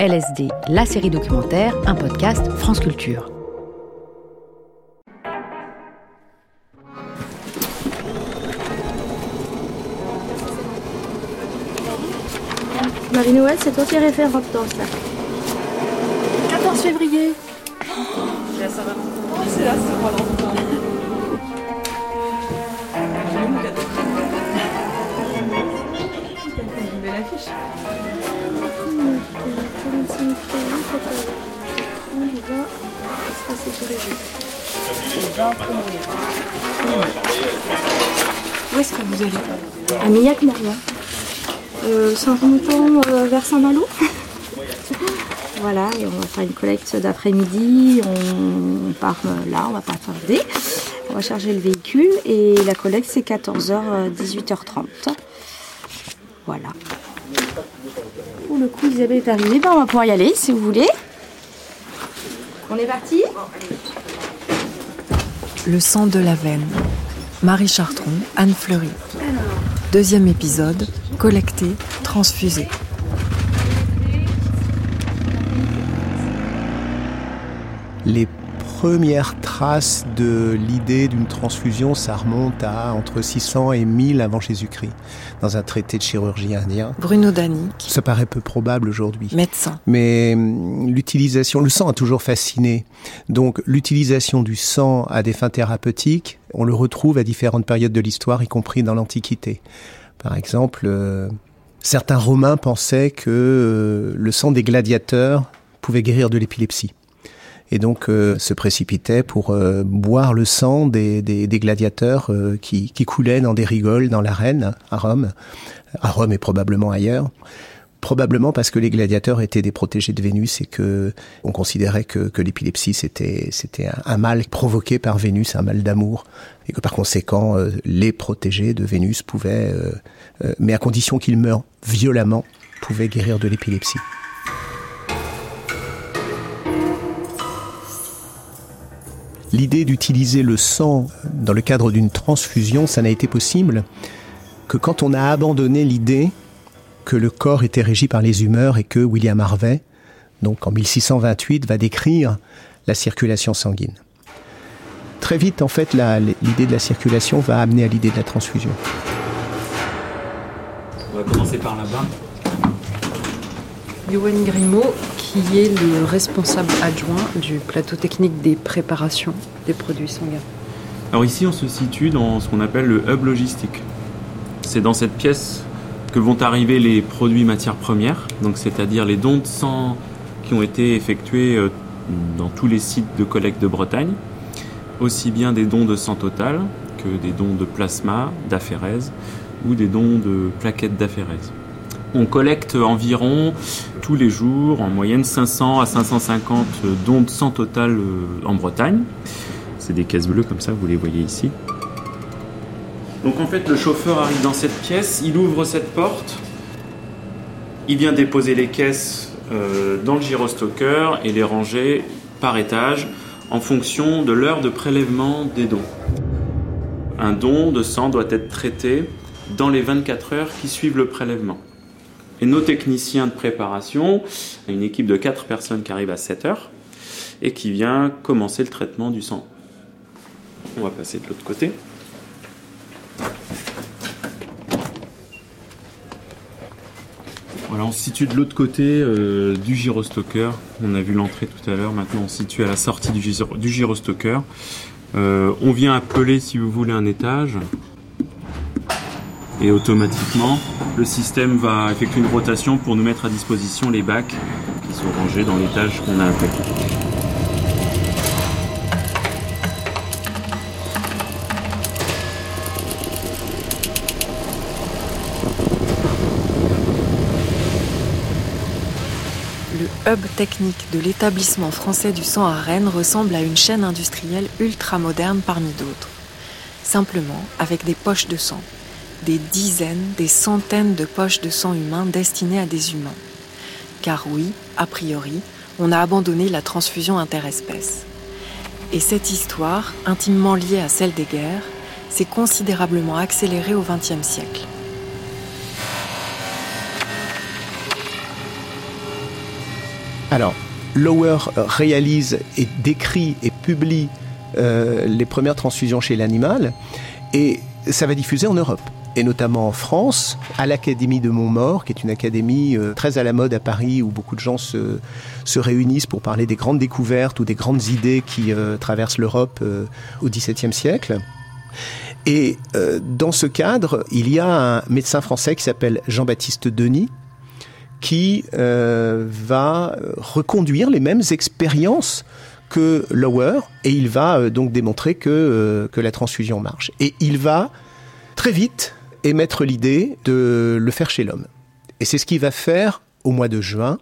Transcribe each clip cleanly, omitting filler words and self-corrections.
LSD, la série documentaire, un podcast France Culture. Marie-Noël, c'est toi qui es référente dans ça. 14 février. Là, ça va. C'est là, c'est moi l'enfant. Une belle affiche. Où est-ce que vous allez? À Millac-Moria. Ça remonte vers Saint-Malo. Voilà, et on va faire une collecte d'après-midi. On part là, on va pas tarder. On va charger le véhicule et la collecte c'est 14h, 18h30. Voilà. Pour le coup, Isabelle est arrivée. Ben, on va pouvoir y aller si vous voulez. On est parti? Le sang de la veine. Marie Chartron, Anne Fleury. Deuxième épisode, collecté, transfusé. Les premières traces de l'idée d'une transfusion, ça remonte à entre 600 et 1000 avant Jésus-Christ, dans un traité de chirurgie indien. Bruno Danic. Ça paraît peu probable aujourd'hui. Médecin. Mais l'utilisation, le sang a toujours fasciné. Donc l'utilisation du sang à des fins thérapeutiques, on le retrouve à différentes périodes de l'histoire, y compris dans l'Antiquité. Par exemple, certains Romains pensaient que le sang des gladiateurs pouvait guérir de l'épilepsie. Et donc se précipitaient pour boire le sang des gladiateurs qui coulaient dans des rigoles dans l'arène à Rome et probablement ailleurs. Probablement parce que les gladiateurs étaient des protégés de Vénus et que on considérait que l'épilepsie c'était un mal provoqué par Vénus, un mal d'amour, et que par conséquent les protégés de Vénus pouvaient, mais à condition qu'ils meurent violemment, pouvaient guérir de l'épilepsie. L'idée d'utiliser le sang dans le cadre d'une transfusion, ça n'a été possible que quand on a abandonné l'idée que le corps était régi par les humeurs et que William Harvey, donc en 1628, va décrire la circulation sanguine. Très vite, en fait, l'idée de la circulation va amener à l'idée de la transfusion. On va commencer par là-bas. Yoann Grimaud, qui est le responsable adjoint du plateau technique des préparations des produits sanguins. Alors ici, on se situe dans ce qu'on appelle le hub logistique. C'est dans cette pièce que vont arriver les produits matières premières, donc c'est-à-dire les dons de sang qui ont été effectués dans tous les sites de collecte de Bretagne, aussi bien des dons de sang total que des dons de plasma, d'aphérèse ou des dons de plaquettes d'aphérèse. On collecte environ tous les jours, en moyenne 500 à 550 dons de sang total en Bretagne. C'est des caisses bleues comme ça, vous les voyez ici. Donc en fait, le chauffeur arrive dans cette pièce, il ouvre cette porte, il vient déposer les caisses dans le gyrostocker et les ranger par étage en fonction de l'heure de prélèvement des dons. Un don de sang doit être traité dans les 24 heures qui suivent le prélèvement. Et nos techniciens de préparation, une équipe de 4 personnes qui arrive à 7 heures et qui vient commencer le traitement du sang. On va passer de l'autre côté. Voilà, on se situe de l'autre côté du gyrostocker. On a vu l'entrée tout à l'heure, maintenant on se situe à la sortie du gyrostocker. On vient appeler, si vous voulez, un étage. Et automatiquement, le système va effectuer une rotation pour nous mettre à disposition les bacs qui sont rangés dans l'étage qu'on a appelé. Le hub technique de l'établissement français du sang à Rennes ressemble à une chaîne industrielle ultra-moderne parmi d'autres. Simplement avec des poches de sang. Des dizaines, des centaines de poches de sang humain destinées à des humains. Car oui, a priori, on a abandonné la transfusion interespèces. Et cette histoire, intimement liée à celle des guerres, s'est considérablement accélérée au XXe siècle. Alors, Lower réalise et décrit et publie les premières transfusions chez l'animal, et ça va diffuser en Europe, et notamment en France, à l'Académie de Montmaur, qui est une académie très à la mode à Paris, où beaucoup de gens se réunissent pour parler des grandes découvertes ou des grandes idées qui traversent l'Europe au XVIIe siècle. Et dans ce cadre, il y a un médecin français qui s'appelle Jean-Baptiste Denis, qui va reconduire les mêmes expériences que Lower, et il va donc démontrer que la transfusion marche. Et il va très vite émettre l'idée de le faire chez l'homme. Et c'est ce qu'il va faire au mois de juin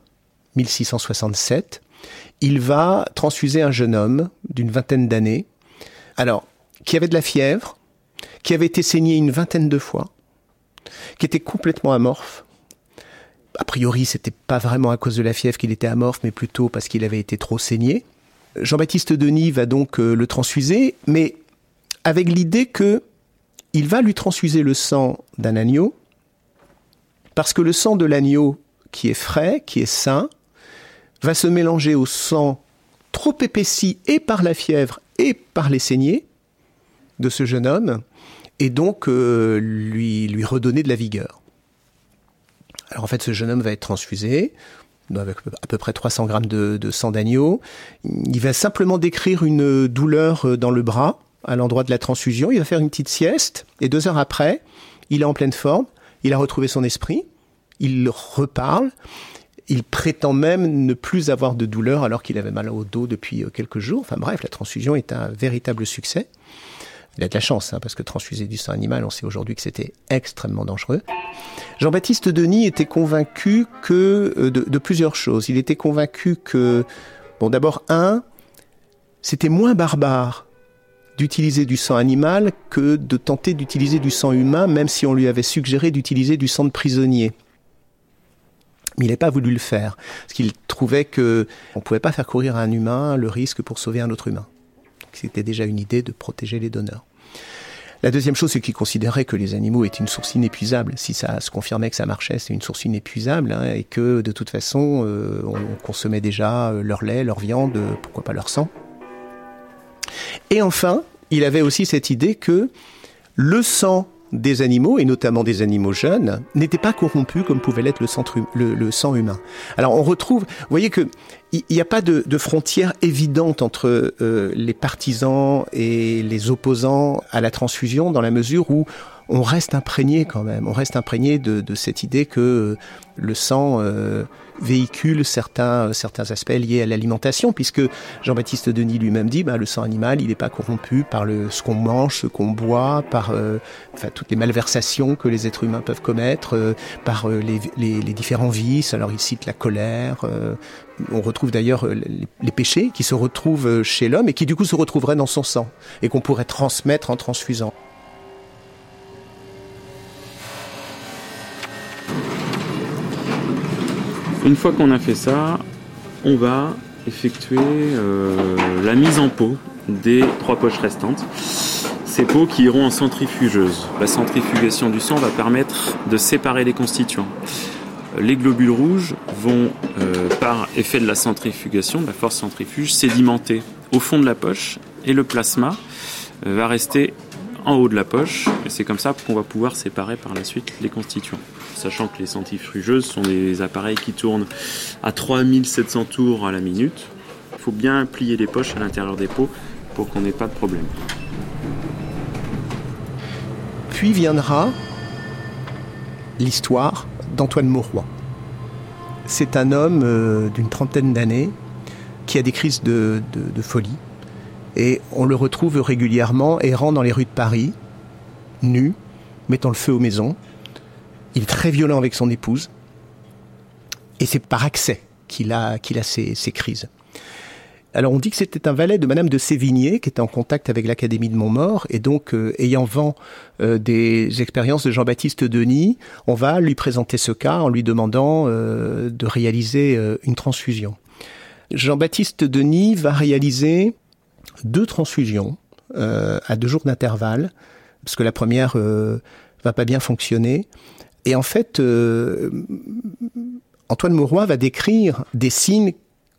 1667. Il va transfuser un jeune homme d'une vingtaine d'années, alors qui avait de la fièvre, qui avait été saigné une vingtaine de fois, qui était complètement amorphe. A priori, c'était pas vraiment à cause de la fièvre qu'il était amorphe, mais plutôt parce qu'il avait été trop saigné. Jean-Baptiste Denis va donc le transfuser, mais avec l'idée que il va lui transfuser le sang d'un agneau, parce que le sang de l'agneau, qui est frais, qui est sain, va se mélanger au sang trop épaissi et par la fièvre et par les saignées de ce jeune homme, et donc lui redonner de la vigueur. Alors en fait, ce jeune homme va être transfusé avec à peu près 300 grammes de sang d'agneau. Il va simplement décrire une douleur dans le bras à l'endroit de la transfusion. Il va faire une petite sieste, et 2 heures après, il est en pleine forme, il a retrouvé son esprit, il reparle, il prétend même ne plus avoir de douleur alors qu'il avait mal au dos depuis quelques jours. Enfin bref, la transfusion est un véritable succès. Il a de la chance, parce que transfuser du sang animal, on sait aujourd'hui que c'était extrêmement dangereux. Jean-Baptiste Denis était convaincu de plusieurs choses. Il était convaincu que, d'abord, c'était moins barbare d'utiliser du sang animal que de tenter d'utiliser du sang humain, même si on lui avait suggéré d'utiliser du sang de prisonnier. Mais il n'a pas voulu le faire, parce qu'il trouvait qu'on ne pouvait pas faire courir à un humain le risque pour sauver un autre humain. C'était déjà une idée de protéger les donneurs. La deuxième chose, c'est qu'il considérait que les animaux étaient une source inépuisable. Si ça se confirmait que ça marchait, c'est une source inépuisable, et que de toute façon, on consommait déjà leur lait, leur viande, pourquoi pas leur sang. Et enfin, il avait aussi cette idée que le sang des animaux, et notamment des animaux jeunes, n'était pas corrompu comme pouvait l'être le sang humain. Alors on retrouve, vous voyez que il n'y a pas de frontière évidente entre les partisans et les opposants à la transfusion, dans la mesure où on reste imprégné quand même, de cette idée que le sang véhicule certains aspects liés à l'alimentation, puisque Jean-Baptiste Denis lui-même dit le sang animal, il n'est pas corrompu par ce qu'on mange, ce qu'on boit, par toutes les malversations que les êtres humains peuvent commettre, par les différents vices. Alors il cite la colère, on retrouve d'ailleurs les péchés qui se retrouvent chez l'homme et qui du coup se retrouveraient dans son sang et qu'on pourrait transmettre en transfusant. Une fois qu'on a fait ça, on va effectuer la mise en pot des 3 poches restantes. Ces pots qui iront en centrifugeuse. La centrifugation du sang va permettre de séparer les constituants. Les globules rouges vont, par effet de la centrifugation, de la force centrifuge, sédimenter au fond de la poche, et le plasma va rester en haut de la poche, et c'est comme ça qu'on va pouvoir séparer par la suite les constituants. Sachant que les centrifugeuses sont des appareils qui tournent à 3700 tours à la minute. Il faut bien plier les poches à l'intérieur des pots pour qu'on n'ait pas de problème. Puis viendra l'histoire d'Antoine Mauroy. C'est un homme d'une trentaine d'années qui a des crises de folie. Et on le retrouve régulièrement errant dans les rues de Paris, nu, mettant le feu aux maisons. Il est très violent avec son épouse. Et c'est par accès qu'il a ces crises. Alors on dit que c'était un valet de Madame de Sévigné qui était en contact avec l'Académie de Montmaur, et donc ayant vent des expériences de Jean-Baptiste Denis, on va lui présenter ce cas en lui demandant de réaliser une transfusion. Jean-Baptiste Denis va réaliser 2 transfusions à 2 jours d'intervalle, parce que la première va pas bien fonctionner. Et en fait, Antoine Mauroy va décrire des signes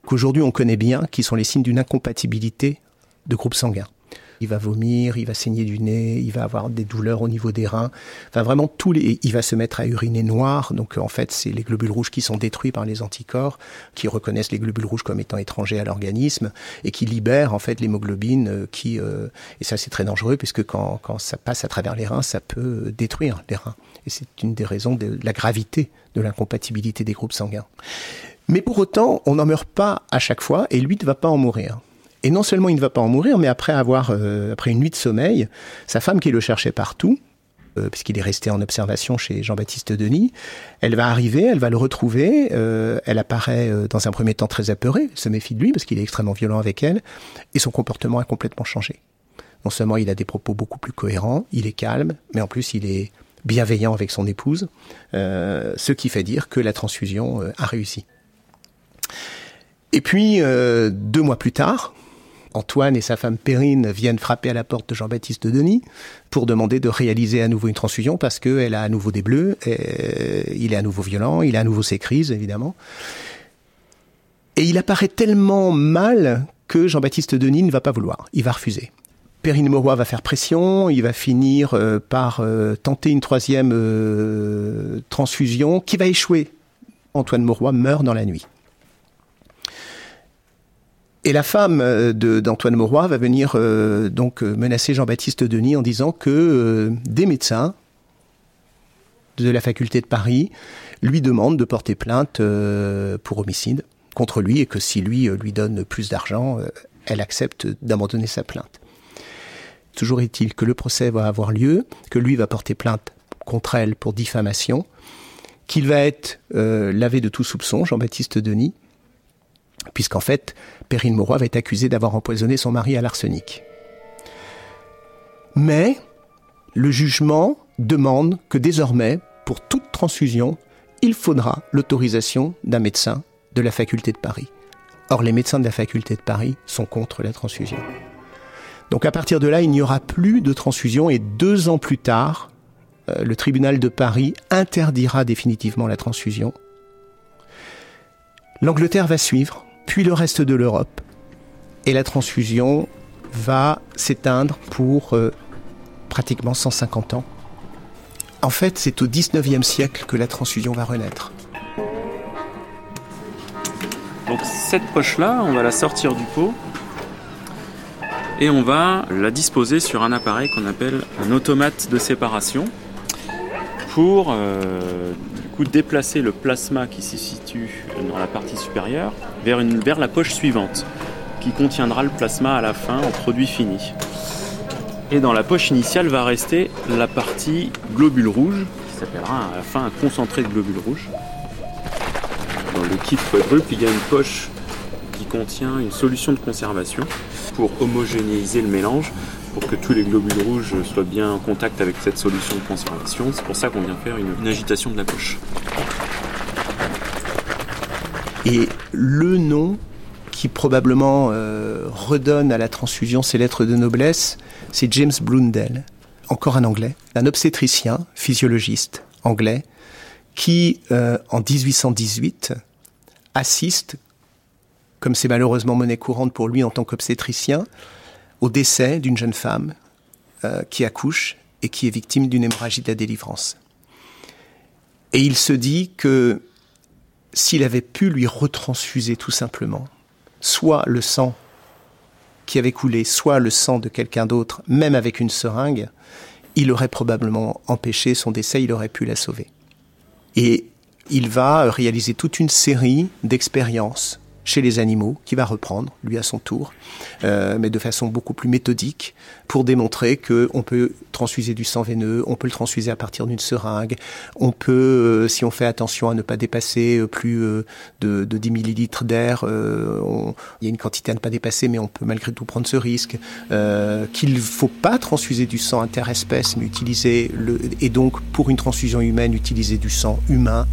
qu'aujourd'hui on connaît bien, qui sont les signes d'une incompatibilité de groupe sanguin. Il va vomir, il va saigner du nez, il va avoir des douleurs au niveau des reins. Enfin, vraiment, il va se mettre à uriner noir. Donc, en fait, c'est les globules rouges qui sont détruits par les anticorps, qui reconnaissent les globules rouges comme étant étrangers à l'organisme et qui libèrent, en fait, l'hémoglobine et ça, c'est très dangereux puisque quand ça passe à travers les reins, ça peut détruire les reins. Et c'est une des raisons de la gravité de l'incompatibilité des groupes sanguins. Mais pour autant, on n'en meurt pas à chaque fois et lui ne va pas en mourir. Et non seulement il ne va pas en mourir, mais après une nuit de sommeil, sa femme qui le cherchait partout, puisqu'il est resté en observation chez Jean-Baptiste Denis, elle va arriver, elle va le retrouver, elle apparaît dans un premier temps très apeurée, elle se méfie de lui parce qu'il est extrêmement violent avec elle, et son comportement a complètement changé. Non seulement il a des propos beaucoup plus cohérents, il est calme, mais en plus il est bienveillant avec son épouse, ce qui fait dire que la transfusion a réussi. Et puis, 2 mois plus tard, Antoine et sa femme Perrine viennent frapper à la porte de Jean-Baptiste Denis pour demander de réaliser à nouveau une transfusion parce qu'elle a à nouveau des bleus, il est à nouveau violent, il a à nouveau ses crises, évidemment. Et il apparaît tellement mal que Jean-Baptiste Denis ne va pas vouloir, il va refuser. Perrine Mauroy va faire pression, il va finir par tenter une 3e transfusion qui va échouer. Antoine Mauroy meurt dans la nuit. Et la femme d'Antoine Mauroy va venir menacer Jean-Baptiste Denis en disant que des médecins de la faculté de Paris lui demandent de porter plainte pour homicide contre lui et que si lui donne plus d'argent, elle accepte d'abandonner sa plainte. Toujours est-il que le procès va avoir lieu, que lui va porter plainte contre elle pour diffamation, qu'il va être lavé de tout soupçon, Jean-Baptiste Denis, puisqu'en fait, Perrine Mauroy va être accusée d'avoir empoisonné son mari à l'arsenic. Mais le jugement demande que désormais, pour toute transfusion, il faudra l'autorisation d'un médecin de la faculté de Paris. Or, les médecins de la faculté de Paris sont contre la transfusion. Donc à partir de là, il n'y aura plus de transfusion et 2 ans plus tard, le tribunal de Paris interdira définitivement la transfusion. L'Angleterre va suivre, puis le reste de l'Europe. Et la transfusion va s'éteindre pour pratiquement 150 ans. En fait, c'est au 19e siècle que la transfusion va renaître. Donc cette poche-là, on va la sortir du pot et on va la disposer sur un appareil qu'on appelle un automate de séparation pour déplacer le plasma qui se situe dans la partie supérieure vers la poche suivante qui contiendra le plasma à la fin en produit fini. Et dans la poche initiale va rester la partie globule rouge qui s'appellera à la fin un concentré de globules rouges. Dans le kit quadruple, il y a une poche qui contient une solution de conservation pour homogénéiser le mélange, pour que tous les globules rouges soient bien en contact avec cette solution de conservation. C'est pour ça qu'on vient faire une agitation de la poche. Et le nom qui probablement redonne à la transfusion ses lettres de noblesse, c'est James Blundell, encore un Anglais, un obstétricien, physiologiste anglais, qui, en 1818, assiste, comme c'est malheureusement monnaie courante pour lui en tant qu'obstétricien, au décès d'une jeune femme qui accouche et qui est victime d'une hémorragie de la délivrance. Et il se dit que s'il avait pu lui retransfuser tout simplement, soit le sang qui avait coulé, soit le sang de quelqu'un d'autre, même avec une seringue, il aurait probablement empêché son décès, il aurait pu la sauver. Et il va réaliser toute une série d'expériences chez les animaux, qui va reprendre, lui à son tour, mais de façon beaucoup plus méthodique, pour démontrer qu'on peut transfuser du sang veineux, on peut le transfuser à partir d'une seringue, on peut, si on fait attention à ne pas dépasser plus de 10 millilitres d'air, il y a une quantité à ne pas dépasser, mais on peut malgré tout prendre ce risque, qu'il ne faut pas transfuser du sang interespèce, mais utiliser, et donc pour une transfusion humaine, utiliser du sang humain.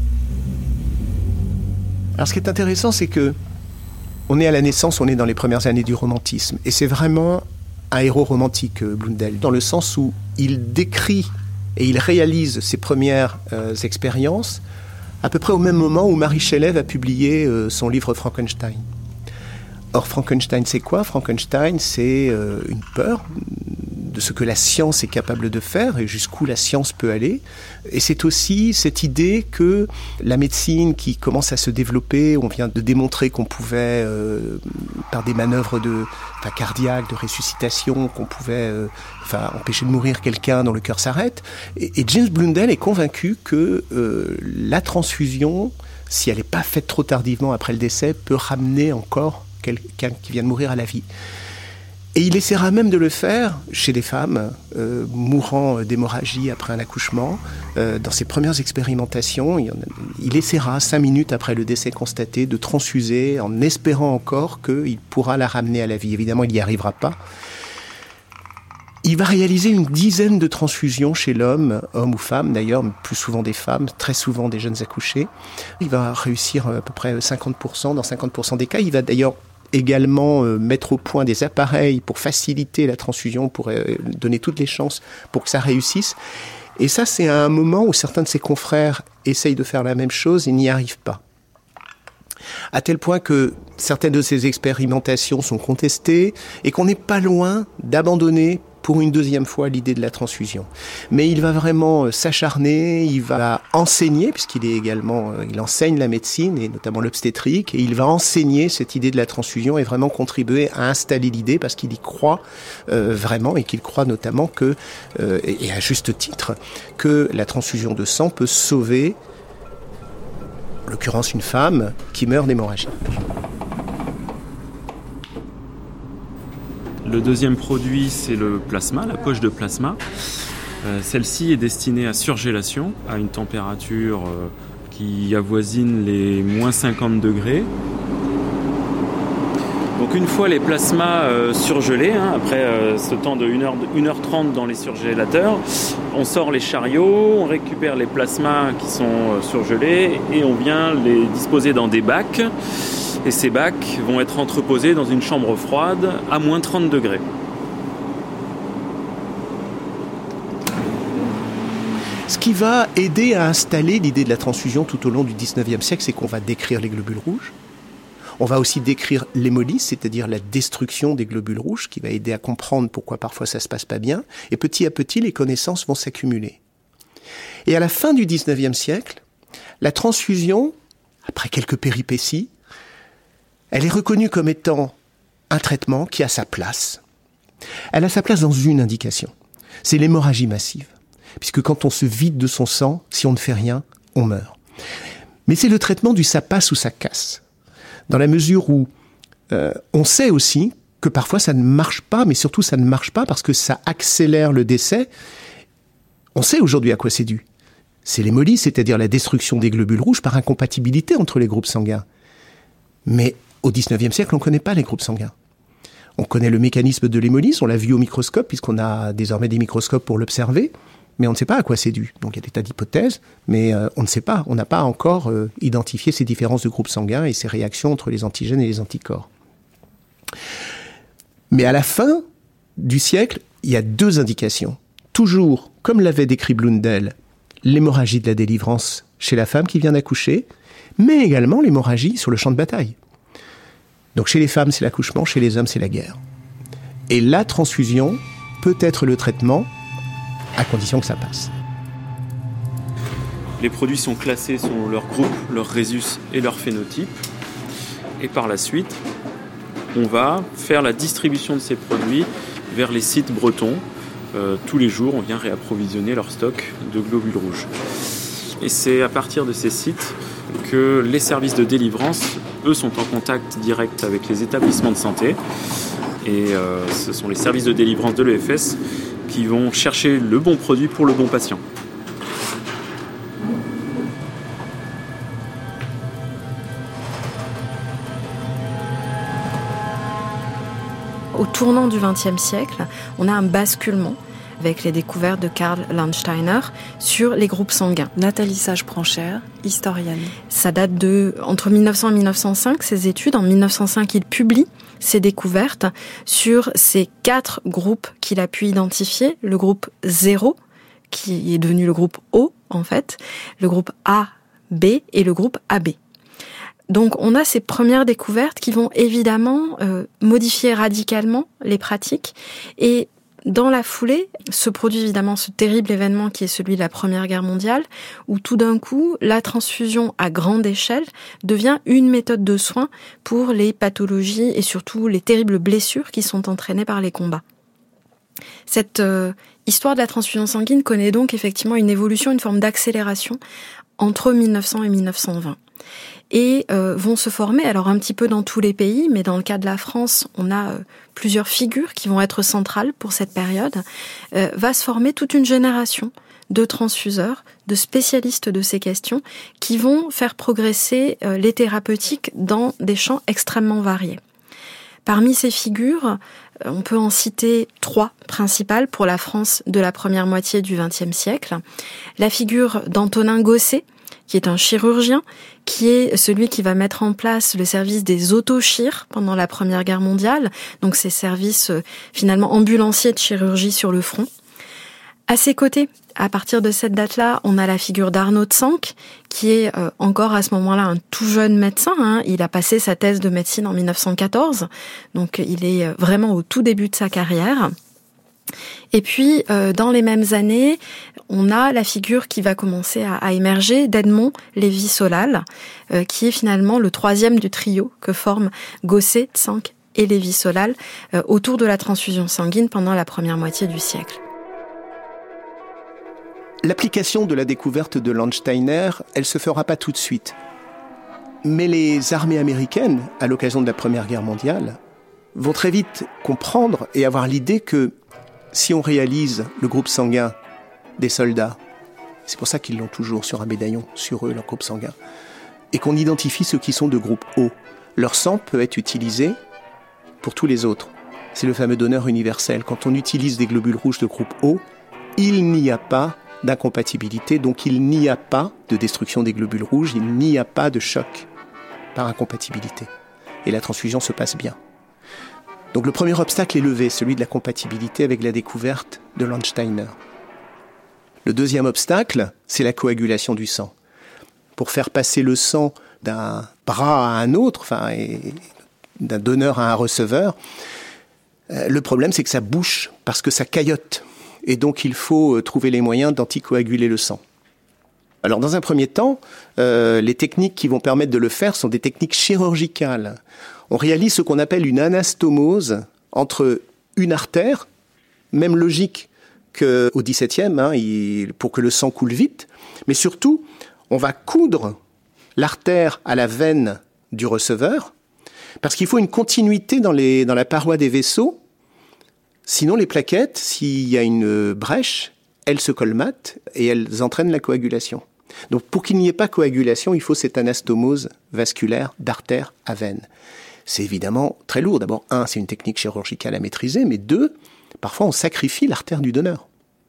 Alors ce qui est intéressant, c'est que on est à la naissance, on est dans les premières années du romantisme. Et c'est vraiment un héros romantique, Blundell, dans le sens où il décrit et il réalise ses premières expériences à peu près au même moment où Marie Shelley va publier son livre Frankenstein. Or, Frankenstein, c'est quoi ? Frankenstein, c'est une peur de ce que la science est capable de faire et jusqu'où la science peut aller. Et c'est aussi cette idée que la médecine qui commence à se développer, on vient de démontrer qu'on pouvait, par des manœuvres cardiaques, de ressuscitation, qu'on pouvait empêcher de mourir quelqu'un dont le cœur s'arrête. Et James Blundell est convaincu que la transfusion, si elle n'est pas faite trop tardivement après le décès, peut ramener encore quelqu'un qui vient de mourir à la vie. Et il essaiera même de le faire chez des femmes mourant d'hémorragie après un accouchement. Dans ses premières expérimentations, il essaiera 5 minutes après le décès constaté de transfuser en espérant encore qu'il pourra la ramener à la vie. Évidemment, il n'y arrivera pas. Il va réaliser une dizaine de transfusions chez l'homme, homme ou femme d'ailleurs, mais plus souvent des femmes, très souvent des jeunes accouchés. Il va réussir à peu près 50%, dans 50% des cas. Il va d'ailleurs également mettre au point des appareils pour faciliter la transfusion, pour donner toutes les chances pour que ça réussisse. Et ça, c'est à un moment où certains de ses confrères essayent de faire la même chose et n'y arrivent pas. À tel point que certaines de ces expérimentations sont contestées et qu'on n'est pas loin d'abandonner pour une deuxième fois l'idée de la transfusion. Mais il va vraiment s'acharner, il va enseigner, puisqu'il est également, il enseigne la médecine et notamment l'obstétrique, et il va enseigner cette idée de la transfusion et vraiment contribuer à installer l'idée parce qu'il y croit vraiment et qu'il croit notamment que, et à juste titre, que la transfusion de sang peut sauver, en l'occurrence une femme qui meurt d'hémorragie. Le deuxième produit, c'est le plasma, la poche de plasma. Celle-ci est destinée à surgélation, à une température qui avoisine les moins 50 degrés. Donc une fois les plasmas surgelés, après ce temps de 1h30 dans les surgélateurs, on sort les chariots, on récupère les plasmas qui sont surgelés et on vient les disposer dans des bacs. Et ces bacs vont être entreposés dans une chambre froide à moins 30 degrés. Ce qui va aider à installer l'idée de la transfusion tout au long du 19e siècle, c'est qu'on va décrire les globules rouges. On va aussi décrire l'hémolyse, c'est-à-dire la destruction des globules rouges, qui va aider à comprendre pourquoi parfois ça se passe pas bien. Et petit à petit, les connaissances vont s'accumuler. Et à la fin du 19e siècle, la transfusion, après quelques péripéties, elle est reconnue comme étant un traitement qui a sa place. Elle a sa place dans une indication. C'est l'hémorragie massive. Puisque quand on se vide de son sang, si on ne fait rien, on meurt. Mais c'est le traitement du ça passe ou ça casse. Dans la mesure où on sait aussi que parfois ça ne marche pas, mais surtout ça ne marche pas parce que ça accélère le décès. On sait aujourd'hui à quoi c'est dû. C'est l'hémolyse, c'est-à-dire la destruction des globules rouges par incompatibilité entre les groupes sanguins. Mais au XIXe siècle, on ne connaît pas les groupes sanguins. On connaît le mécanisme de l'hémolyse, on l'a vu au microscope, puisqu'on a désormais des microscopes pour l'observer, mais on ne sait pas à quoi c'est dû. Donc il y a des tas d'hypothèses, mais on ne sait pas. On n'a pas encore identifié ces différences de groupes sanguins et ces réactions entre les antigènes et les anticorps. Mais à la fin du siècle, il y a 2 indications. Toujours, comme l'avait décrit Blundell, l'hémorragie de la délivrance chez la femme qui vient d'accoucher, mais également l'hémorragie sur le champ de bataille. Donc chez les femmes, c'est l'accouchement, chez les hommes, c'est la guerre. Et la transfusion peut être le traitement, à condition que ça passe. Les produits sont classés selon leur groupe, leur rhésus et leur phénotype. Et par la suite, on va faire la distribution de ces produits vers les sites bretons. Tous les jours, on vient réapprovisionner leur stock de globules rouges. Et c'est à partir de ces sites que les services de délivrance, eux, sont en contact direct avec les établissements de santé. Et ce sont les services de délivrance de l'EFS qui vont chercher le bon produit pour le bon patient. Au tournant du XXe siècle, on a un basculement avec les découvertes de Karl Landsteiner sur les groupes sanguins. Nathalie Sage-Pranchère, historienne. Ça date entre 1900 et 1905, ces études. En 1905, il publie ses découvertes sur ces 4 groupes qu'il a pu identifier. Le groupe 0, qui est devenu le groupe O, en fait. Le groupe A, B et le groupe AB. Donc on a ces premières découvertes qui vont évidemment modifier radicalement les pratiques, et dans la foulée se produit évidemment ce terrible événement qui est celui de la Première Guerre mondiale, où tout d'un coup la transfusion à grande échelle devient une méthode de soins pour les pathologies et surtout les terribles blessures qui sont entraînées par les combats. Cette histoire de la transfusion sanguine connaît donc effectivement une évolution, une forme d'accélération entre 1900 et 1920. Et vont se former, alors un petit peu dans tous les pays, mais dans le cas de la France, on a plusieurs figures qui vont être centrales pour cette période, va se former toute une génération de transfuseurs, de spécialistes de ces questions, qui vont faire progresser les thérapeutiques dans des champs extrêmement variés. Parmi ces figures, on peut en citer 3 principales pour la France de la première moitié du XXe siècle. La figure d'Antonin Gosset, qui est un chirurgien, qui est celui qui va mettre en place le service des autochires pendant la Première Guerre mondiale, donc ces services finalement ambulanciers de chirurgie sur le front. À ses côtés, à partir de cette date-là, on a la figure d'Arnaud de Sanck, qui est encore à ce moment-là un tout jeune médecin. Il a passé sa thèse de médecine en 1914, donc il est vraiment au tout début de sa carrière. Et puis, dans les mêmes années, on a la figure qui va commencer à émerger d'Edmond Lévy-Solal, qui est finalement le 3e du trio que forment Gosset, Sanck et Lévy-Solal autour de la transfusion sanguine pendant la première moitié du siècle. L'application de la découverte de Landsteiner, elle se fera pas tout de suite. Mais les armées américaines, à l'occasion de la Première Guerre mondiale, vont très vite comprendre et avoir l'idée que si on réalise le groupe sanguin des soldats, c'est pour ça qu'ils l'ont toujours sur un médaillon, sur eux, leur groupe sanguin, et qu'on identifie ceux qui sont de groupe O, leur sang peut être utilisé pour tous les autres. C'est le fameux donneur universel. Quand on utilise des globules rouges de groupe O, il n'y a pas d'incompatibilité, donc il n'y a pas de destruction des globules rouges, il n'y a pas de choc par incompatibilité. Et la transfusion se passe bien. Donc le premier obstacle est levé, celui de la compatibilité avec la découverte de Landsteiner. Le deuxième obstacle, c'est la coagulation du sang. Pour faire passer le sang d'un bras à un autre, et d'un donneur à un receveur, le problème c'est que ça bouche, parce que ça caillote. Et donc il faut trouver les moyens d'anticoaguler le sang. Alors dans un premier temps, les techniques qui vont permettre de le faire sont des techniques chirurgicales. On réalise ce qu'on appelle une anastomose entre une artère, même logique qu'au XVIIe, pour que le sang coule vite, mais surtout, on va coudre l'artère à la veine du receveur, parce qu'il faut une continuité dans la paroi des vaisseaux, sinon les plaquettes, s'il y a une brèche, elles se colmatent et elles entraînent la coagulation. Donc pour qu'il n'y ait pas coagulation, il faut cette anastomose vasculaire d'artère à veine. C'est évidemment très lourd. D'abord, 1, c'est une technique chirurgicale à maîtriser, mais 2, parfois on sacrifie l'artère du donneur.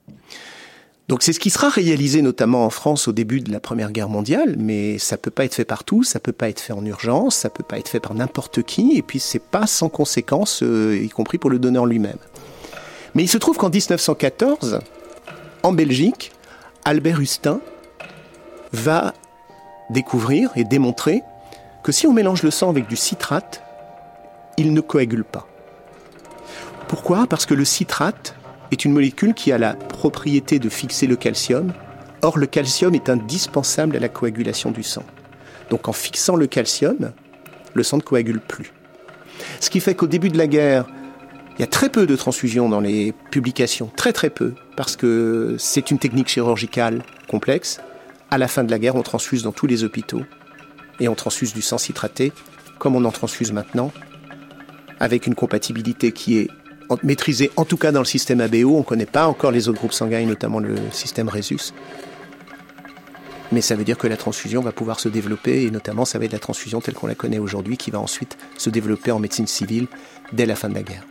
Donc c'est ce qui sera réalisé notamment en France au début de la Première Guerre mondiale, mais ça peut pas être fait partout, ça peut pas être fait en urgence, ça peut pas être fait par n'importe qui, et puis c'est pas sans conséquences, y compris pour le donneur lui-même. Mais il se trouve qu'en 1914, en Belgique, Albert Hustin va découvrir et démontrer que si on mélange le sang avec du citrate, il ne coagule pas. Pourquoi ? Parce que le citrate est une molécule qui a la propriété de fixer le calcium. Or, le calcium est indispensable à la coagulation du sang. Donc, en fixant le calcium, le sang ne coagule plus. Ce qui fait qu'au début de la guerre, il y a très peu de transfusions dans les publications, très très peu, parce que c'est une technique chirurgicale complexe. À la fin de la guerre, on transfuse dans tous les hôpitaux et on transfuse du sang citraté, comme on en transfuse maintenant, avec une compatibilité qui est maîtrisée, en tout cas dans le système ABO. On ne connaît pas encore les autres groupes sanguins, notamment le système Rhesus. Mais ça veut dire que la transfusion va pouvoir se développer, et notamment ça va être la transfusion telle qu'on la connaît aujourd'hui, qui va ensuite se développer en médecine civile dès la fin de la guerre.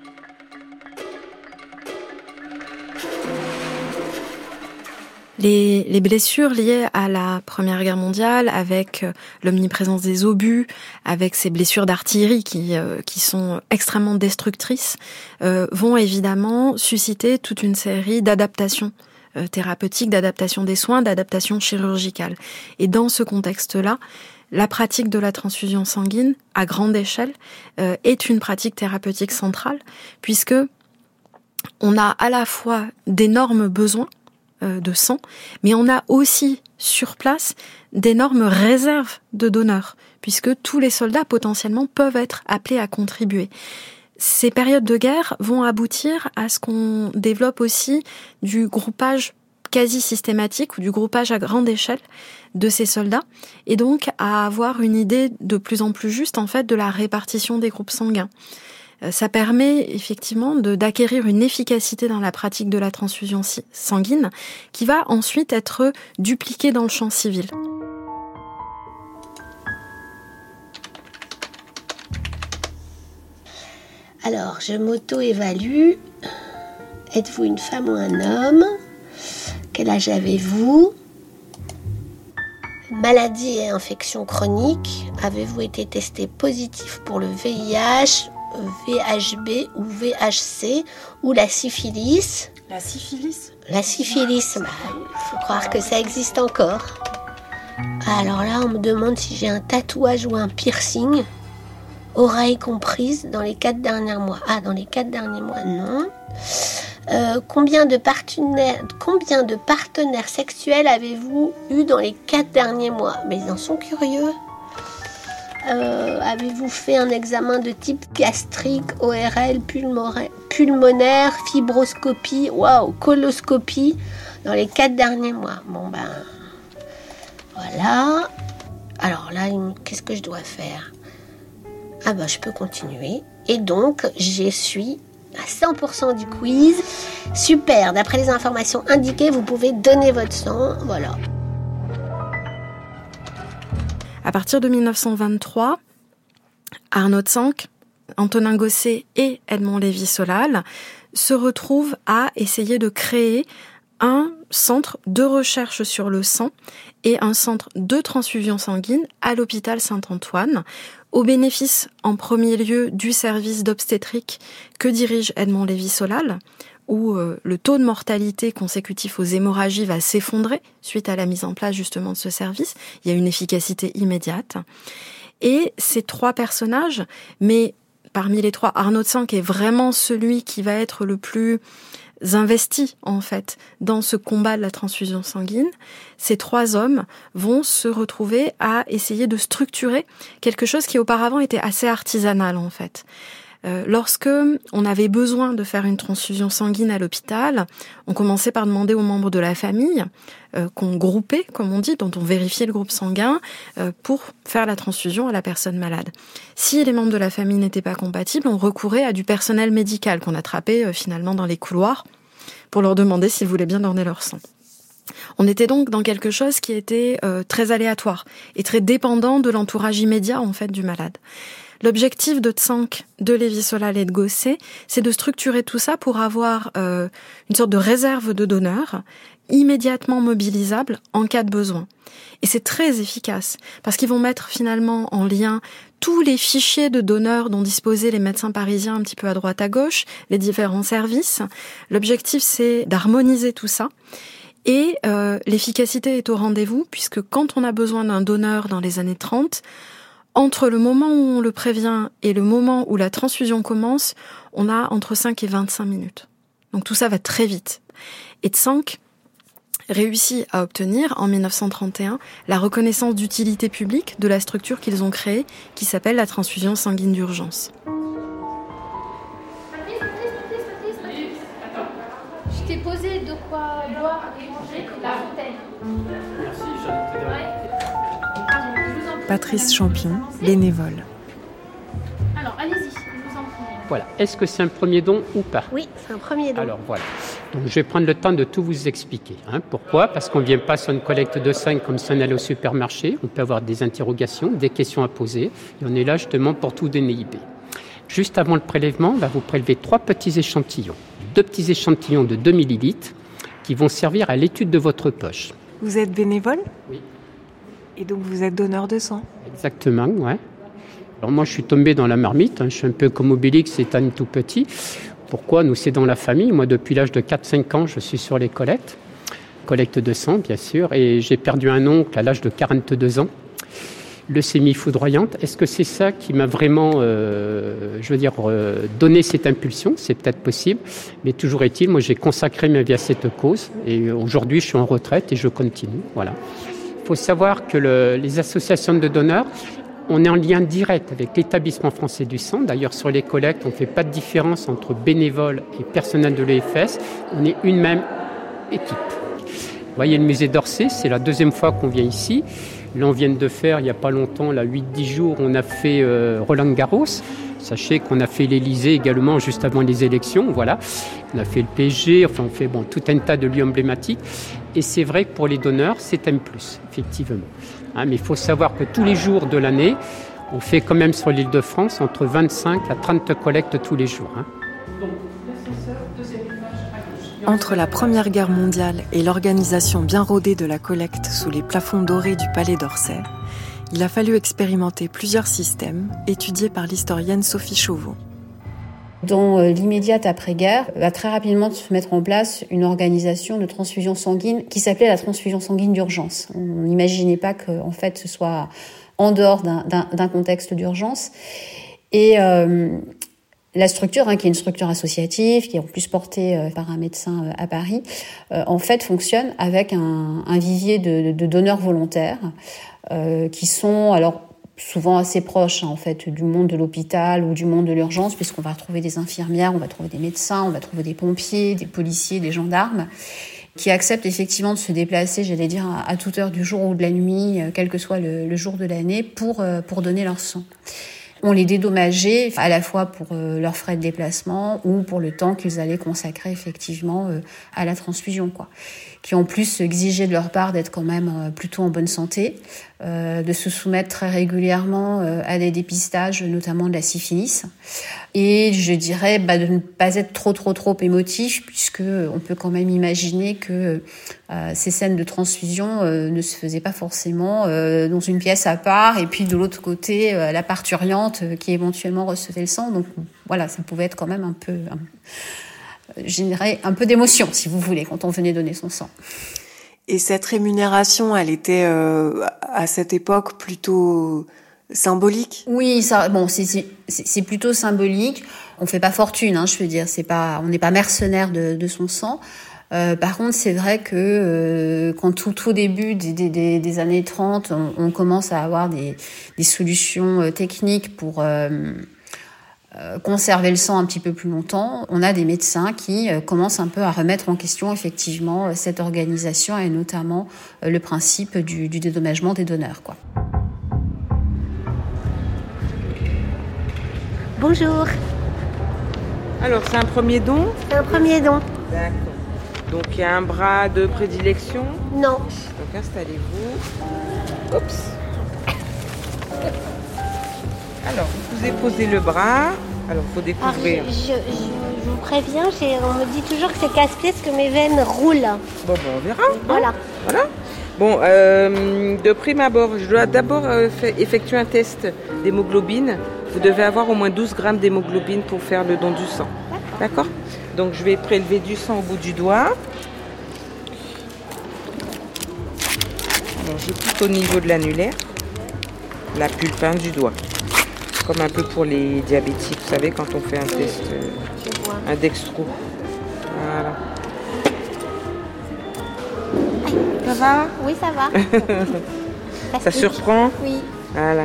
Les blessures liées à la Première Guerre mondiale, avec l'omniprésence des obus, avec ces blessures d'artillerie qui sont extrêmement destructrices, vont évidemment susciter toute une série d'adaptations thérapeutique, d'adaptation des soins, d'adaptation chirurgicale. Et dans ce contexte-là, la pratique de la transfusion sanguine, à grande échelle, est une pratique thérapeutique centrale, puisque on a à la fois d'énormes besoins de sang, mais on a aussi sur place d'énormes réserves de donneurs, puisque tous les soldats potentiellement peuvent être appelés à contribuer. Ces périodes de guerre vont aboutir à ce qu'on développe aussi du groupage quasi systématique ou du groupage à grande échelle de ces soldats, et donc à avoir une idée de plus en plus juste en fait de la répartition des groupes sanguins. Ça permet effectivement d'acquérir une efficacité dans la pratique de la transfusion sanguine qui va ensuite être dupliquée dans le champ civil. Alors, je m'auto-évalue. Êtes-vous une femme ou un homme? Quel âge avez-vous? Maladie et infection chronique. Avez-vous été testé positif pour le VIH, VHB ou VHC ou la syphilis? La syphilis? La syphilis, faut croire que ça existe encore. Alors là, on me demande si j'ai un tatouage ou un piercing. Oreille comprise dans les 4 derniers mois. Ah, dans les 4 derniers mois, non. Combien de partenaires sexuels avez-vous eu dans les 4 derniers mois? Mais ils en sont curieux. Avez-vous fait un examen de type gastrique, ORL, pulmonaire, fibroscopie, coloscopie dans les 4 derniers mois? Bon ben, voilà. Alors là, qu'est-ce que je dois faire? Ah ben, je peux continuer. Et donc, je suis à 100% du quiz. Super, d'après les informations indiquées, vous pouvez donner votre sang. Voilà. À partir de 1923, Arnaud Tsank, Antonin Gosset et Edmond Lévy-Solal se retrouvent à essayer de créer un centre de recherche sur le sang et un centre de transfusion sanguine à l'hôpital Saint-Antoine, au bénéfice en premier lieu du service d'obstétrique que dirige Edmond Lévy-Solal, où le taux de mortalité consécutif aux hémorragies va s'effondrer suite à la mise en place justement de ce service. Il y a une efficacité immédiate. Et ces 3 personnages, mais parmi les 3, Arnaud Tsank est vraiment celui qui va être le plus investi en fait dans ce combat de la transfusion sanguine. Ces 3 hommes vont se retrouver à essayer de structurer quelque chose qui auparavant était assez artisanal en fait. Lorsque on avait besoin de faire une transfusion sanguine à l'hôpital, on commençait par demander aux membres de la famille qu'on groupait, comme on dit, dont on vérifiait le groupe sanguin pour faire la transfusion à la personne malade. Si les membres de la famille n'étaient pas compatibles, on recourait à du personnel médical qu'on attrapait finalement dans les couloirs pour leur demander s'ils voulaient bien donner leur sang. On était donc dans quelque chose qui était très aléatoire et très dépendant de l'entourage immédiat en fait du malade. L'objectif de Tsank, de Lévy-Solal et de Gosset, c'est de structurer tout ça pour avoir une sorte de réserve de donneurs immédiatement mobilisables en cas de besoin. Et c'est très efficace, parce qu'ils vont mettre finalement en lien tous les fichiers de donneurs dont disposaient les médecins parisiens un petit peu à droite à gauche, les différents services. L'objectif, c'est d'harmoniser tout ça. Et l'efficacité est au rendez-vous, puisque quand on a besoin d'un donneur dans les années 30, entre le moment où on le prévient et le moment où la transfusion commence, on a entre 5 et 25 minutes. Donc tout ça va très vite. Et Tsank réussit à obtenir, en 1931, la reconnaissance d'utilité publique de la structure qu'ils ont créée, qui s'appelle la transfusion sanguine d'urgence. Je t'ai posé de quoi boire et manger, la bouteille. Merci, j'allais t'aider. Patrice Champion, bénévole. Alors, allez-y, je vous en prie. Voilà. Est-ce que c'est un premier don ou pas? Oui, c'est un premier don. Alors voilà. Donc je vais prendre le temps de tout vous expliquer. Pourquoi? Parce qu'on ne vient pas sur une collecte de sang comme si on allait au supermarché. On peut avoir des interrogations, des questions à poser. Et on est là justement pour tout déniber. Juste avant le prélèvement, on va vous prélever 3 petits échantillons. 2 petits échantillons de 2 millilitres qui vont servir à l'étude de votre poche. Vous êtes bénévole? Oui. Et donc vous êtes donneur de sang? Exactement, ouais. Alors moi je suis tombé dans la marmite, je suis un peu comme Obélix, c'est un tout petit. Pourquoi? Nous c'est dans la famille, moi depuis l'âge de 4-5 ans je suis sur les collectes. collecte de sang, bien sûr, et j'ai perdu un oncle à l'âge de 42 ans. Leucémie foudroyante. Est-ce que c'est ça qui m'a vraiment, donné cette impulsion? C'est peut-être possible, mais toujours est-il, moi j'ai consacré ma vie à cette cause et aujourd'hui je suis en retraite et je continue. Voilà. Il faut savoir que les associations de donneurs, on est en lien direct avec l'Établissement français du sang. D'ailleurs, sur les collectes, on ne fait pas de différence entre bénévoles et personnel de l'EFS. On est une même équipe. Vous voyez le musée d'Orsay, c'est la deuxième fois qu'on vient ici. Là, on vient de faire, il n'y a pas longtemps, là, 8-10 jours, on a fait Roland-Garros. Sachez qu'on a fait l'Élysée également juste avant les élections. Voilà. On a fait le PSG, enfin, on fait tout un tas de lieux emblématiques. Et c'est vrai que pour les donneurs, c'est un plus, effectivement. Mais il faut savoir que tous les jours de l'année, on fait quand même sur l'Île-de-France entre 25 à 30 collectes tous les jours. Entre la Première Guerre mondiale et l'organisation bien rodée de la collecte sous les plafonds dorés du Palais d'Orsay, il a fallu expérimenter plusieurs systèmes étudiés par l'historienne Sophie Chauveau. Dans l'immédiate après-guerre, va très rapidement se mettre en place une organisation de transfusion sanguine qui s'appelait la transfusion sanguine d'urgence. On n'imaginait pas que, en fait, ce soit en dehors d'un contexte d'urgence. Et la structure, qui est une structure associative, qui est en plus portée par un médecin à Paris, en fait fonctionne avec un vivier de donneurs volontaires qui sont alors souvent assez proches en fait du monde de l'hôpital ou du monde de l'urgence, puisqu'on va retrouver des infirmières, on va trouver des médecins, on va trouver des pompiers, des policiers, des gendarmes, qui acceptent effectivement de se déplacer, j'allais dire, à toute heure du jour ou de la nuit, quel que soit le jour de l'année, pour donner leur sang. On les dédommageait à la fois pour leurs frais de déplacement ou pour le temps qu'ils allaient consacrer effectivement à la transfusion, quoi. Qui en plus exigeaient de leur part d'être quand même plutôt en bonne santé, de se soumettre très régulièrement à des dépistages, notamment de la syphilis. Et je dirais de ne pas être trop émotif, puisque on peut quand même imaginer que ces scènes de transfusion ne se faisaient pas forcément dans une pièce à part, et puis de l'autre côté la parturiente qui éventuellement recevait le sang. Donc voilà, ça pouvait être quand même un peu générer un peu d'émotion, si vous voulez, quand on venait donner son sang. Et cette rémunération, elle était à cette époque plutôt symbolique? Oui, ça, c'est plutôt symbolique. On fait pas fortune, je veux dire, on n'est pas mercenaire de son sang. Par contre, c'est vrai que quand tout début des années 30, on commence à avoir des solutions techniques pour conserver le sang un petit peu plus longtemps, on a des médecins qui commencent un peu à remettre en question effectivement cette organisation et notamment le principe du dédommagement des donneurs, quoi. Bonjour. Alors, c'est un premier don? C'est un premier don. D'accord. Donc, il y a un bras de prédilection? Non. Donc, installez-vous. Oups. Alors, vous pouvez poser le bras. Alors, il faut découvrir. Je vous préviens, on me dit toujours que c'est casse-pied parce que mes veines roulent. Bon, on verra. Voilà. Bon, de prime abord, je dois d'abord effectuer un test d'hémoglobine. Vous devez avoir au moins 12 grammes d'hémoglobine pour faire le don du sang. D'accord ? Donc, je vais prélever du sang au bout du doigt. Alors, je pique au niveau de l'annulaire, la pulpe du doigt. Comme un peu pour les diabétiques, vous savez, quand on fait un test, un dextro. Voilà. Ça va ? Oui, ça va. Ça surprend ? Oui. Voilà.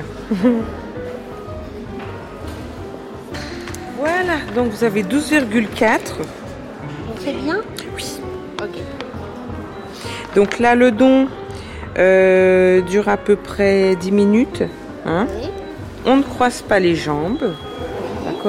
Voilà, donc vous avez 12,4. C'est bien ? Oui. Ok. Donc là, le don dure à peu près 10 minutes. Hein ? Oui. On ne croise pas les jambes. D'accord ?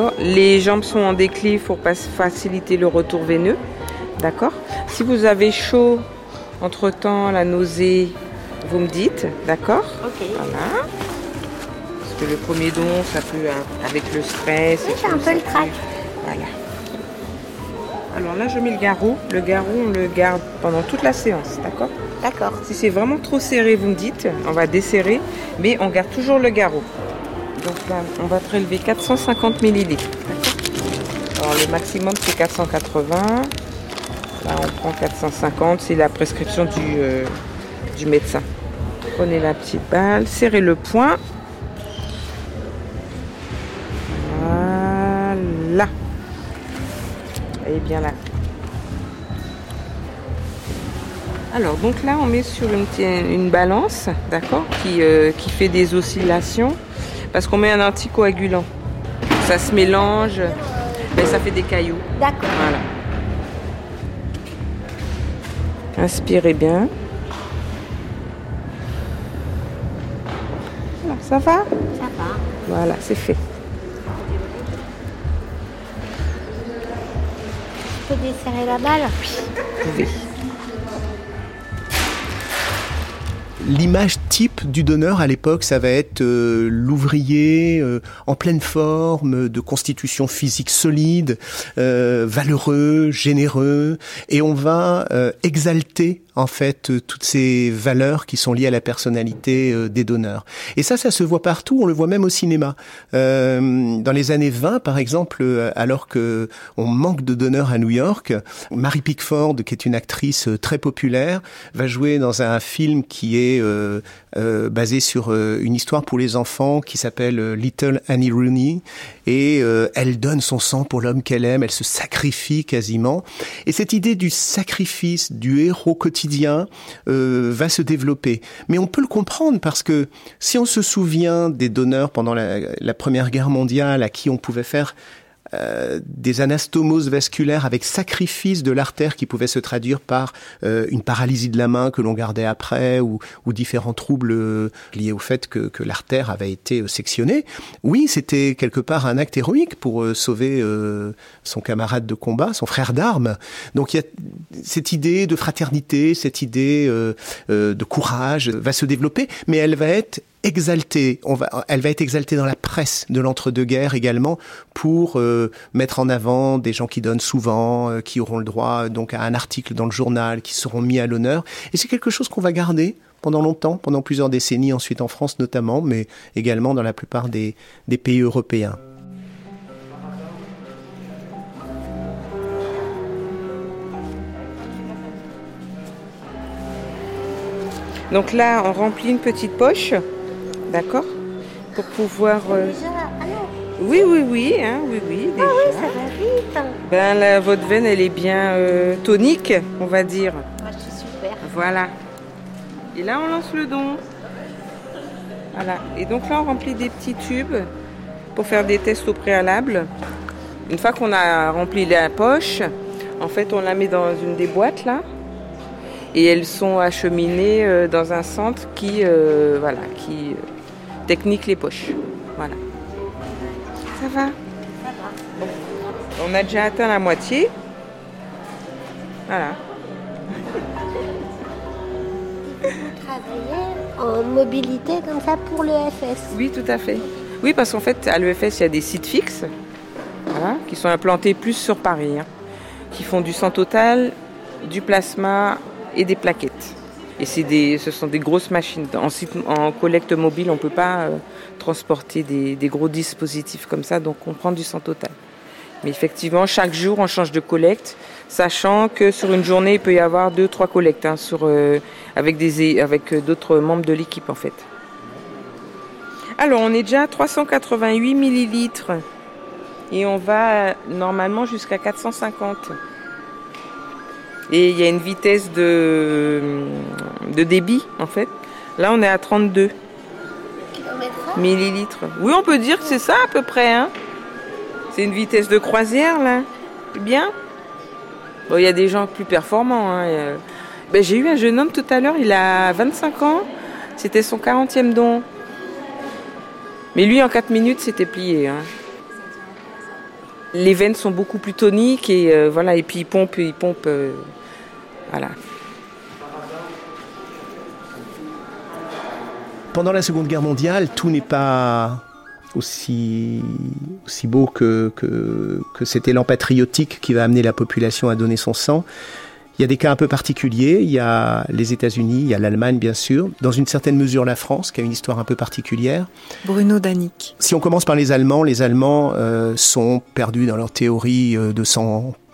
Les jambes sont en déclive pour faciliter le retour veineux. D'accord ? Si vous avez chaud, entre-temps, la nausée, vous me dites. D'accord ? Ok. Voilà. Parce que le premier don, ça peut, avec le stress... Oui, c'est un peu le trac. Voilà. Alors là, je mets le garrot. Le garrot, on le garde pendant toute la séance. D'accord ? D'accord. Si c'est vraiment trop serré, vous me dites. On va desserrer. Mais on garde toujours le garrot. Donc là, on va prélever 450 ml. Alors le maximum, c'est 480. Là, on prend 450, c'est la prescription du médecin. Prenez la petite balle, serrez le poing. Voilà. Elle est bien là. Alors, donc là, on met sur une balance, d'accord, qui fait des oscillations, parce qu'on met un anticoagulant. Ça se mélange, mais ça fait des cailloux. D'accord. Voilà. Inspirez bien. Alors, ça va ? Ça va. Voilà, c'est fait. Je peux desserrer la balle ? Vous pouvez. L'image type du donneur à l'époque, ça va être l'ouvrier en pleine forme, de constitution physique solide, valeureux, généreux, et on va exalter en fait toutes ces valeurs qui sont liées à la personnalité des donneurs. Et ça se voit partout, on le voit même au cinéma. Dans les années 20, par exemple, alors que on manque de donneurs à New York, Mary Pickford, qui est une actrice très populaire, va jouer dans un film qui est basé sur une histoire pour les enfants qui s'appelle Little Annie Rooney, et elle donne son sang pour l'homme qu'elle aime, elle se sacrifie quasiment. Et cette idée du sacrifice, du héros quotidien, va se développer. Mais on peut le comprendre parce que si on se souvient des donneurs pendant la Première Guerre mondiale à qui on pouvait faire des anastomoses vasculaires avec sacrifice de l'artère qui pouvait se traduire par une paralysie de la main que l'on gardait après ou différents troubles liés au fait que l'artère avait été sectionnée. Oui, c'était quelque part un acte héroïque pour sauver son camarade de combat, son frère d'armes. Donc il y a cette idée de fraternité, cette idée de courage va se développer, mais elle va être exaltée. Elle va être exaltée dans la presse de l'entre-deux-guerres également pour mettre en avant des gens qui donnent souvent, qui auront le droit donc à un article dans le journal, qui seront mis à l'honneur. Et c'est quelque chose qu'on va garder pendant longtemps, pendant plusieurs décennies, ensuite en France notamment, mais également dans la plupart des pays européens. Donc là, on remplit une petite poche, d'accord, pour pouvoir... Déjà, Oui, déjà. Ah oui, ça va vite. Ben là, votre veine, elle est bien tonique, on va dire. Moi, je suis super. Voilà. Et là, on lance le don. Voilà. Et donc là, on remplit des petits tubes pour faire des tests au préalable. Une fois qu'on a rempli la poche, en fait, on la met dans une des boîtes, là. Et elles sont acheminées dans un centre qui technique les poches. Voilà. Ça va ? Bon. On a déjà atteint la moitié. Voilà. Travailler en mobilité comme ça pour l'EFS. Oui, tout à fait. Oui, parce qu'en fait, à l'EFS, il y a des sites fixes, voilà, qui sont implantés plus sur Paris, qui font du sang total, du plasma et des plaquettes. Et ce sont des grosses machines. En collecte mobile, on ne peut pas transporter des gros dispositifs comme ça, donc on prend du sang total. Mais effectivement, chaque jour, on change de collecte, sachant que sur une journée, il peut y avoir 2-3 collectes avec d'autres membres de l'équipe, en fait. Alors, on est déjà à 388 millilitres et on va normalement jusqu'à 450. Et il y a une vitesse de débit, en fait. Là, on est à 32 millilitres. Oui, on peut dire que c'est ça, à peu près. Hein. C'est une vitesse de croisière, là. C'est bien. Bon, il y a des gens plus performants. Hein. J'ai eu un jeune homme tout à l'heure, il a 25 ans. C'était son 40e don. Mais lui, en 4 minutes, c'était plié. Hein. Les veines sont beaucoup plus toniques et voilà. Et puis il pompe. Voilà. Pendant la Seconde Guerre mondiale, tout n'est pas aussi beau que cet élan patriotique qui va amener la population à donner son sang. Il y a des cas un peu particuliers, il y a les États-Unis, il y a l'Allemagne bien sûr, dans une certaine mesure la France qui a une histoire un peu particulière. Bruno Danick. Si on commence par les Allemands sont perdus dans leur théorie de sang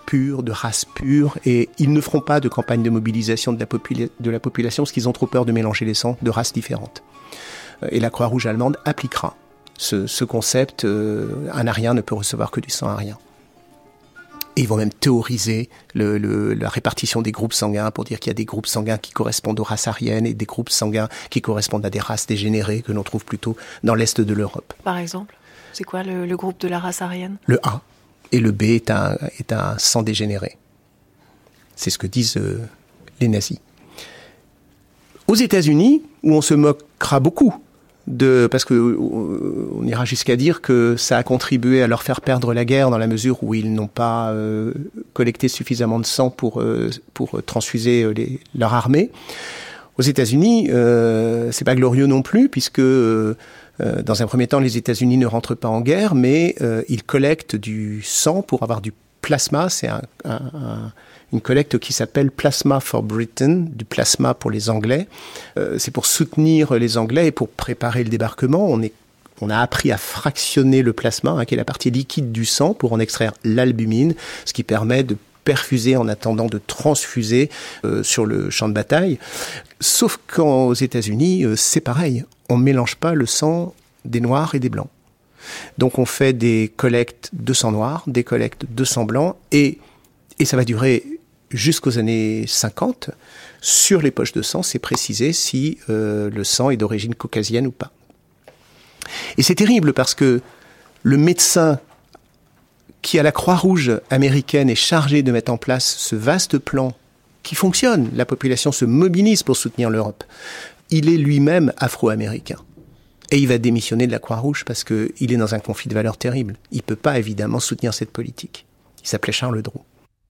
pur, de race pure, et ils ne feront pas de campagne de mobilisation de la population parce qu'ils ont trop peur de mélanger les sangs de races différentes. Et la Croix-Rouge allemande appliquera ce concept, un arien ne peut recevoir que du sang arien. Et ils vont même théoriser la répartition des groupes sanguins pour dire qu'il y a des groupes sanguins qui correspondent aux races ariennes et des groupes sanguins qui correspondent à des races dégénérées que l'on trouve plutôt dans l'est de l'Europe. Par exemple, c'est quoi le groupe de la race aryenne ? Le A et le B est un sang dégénéré. C'est ce que disent les nazis. Aux États-Unis, où on se moquera beaucoup parce que on ira jusqu'à dire que ça a contribué à leur faire perdre la guerre dans la mesure où ils n'ont pas collecté suffisamment de sang pour transfuser leur armée. Aux États-Unis, c'est pas glorieux non plus puisque dans un premier temps, les États-Unis ne rentrent pas en guerre, mais ils collectent du sang pour avoir du plasma. C'est une collecte qui s'appelle Plasma for Britain, du plasma pour les Anglais. C'est pour soutenir les Anglais et pour préparer le débarquement. On a appris à fractionner le plasma, qui est la partie liquide du sang, pour en extraire l'albumine, ce qui permet de perfuser en attendant de transfuser sur le champ de bataille. Sauf qu'aux États-Unis, c'est pareil. On ne mélange pas le sang des Noirs et des Blancs. Donc on fait des collectes de sang noir, des collectes de sang blanc, et ça va durer jusqu'aux années 50. Sur les poches de sang, c'est précisé si le sang est d'origine caucasienne ou pas. Et c'est terrible parce que le médecin qui, à la Croix-Rouge américaine, est chargé de mettre en place ce vaste plan qui fonctionne, la population se mobilise pour soutenir l'Europe, il est lui-même afro-américain. Et il va démissionner de la Croix-Rouge parce qu'il est dans un conflit de valeurs terrible. Il ne peut pas évidemment soutenir cette politique. Il s'appelait Charles Dros.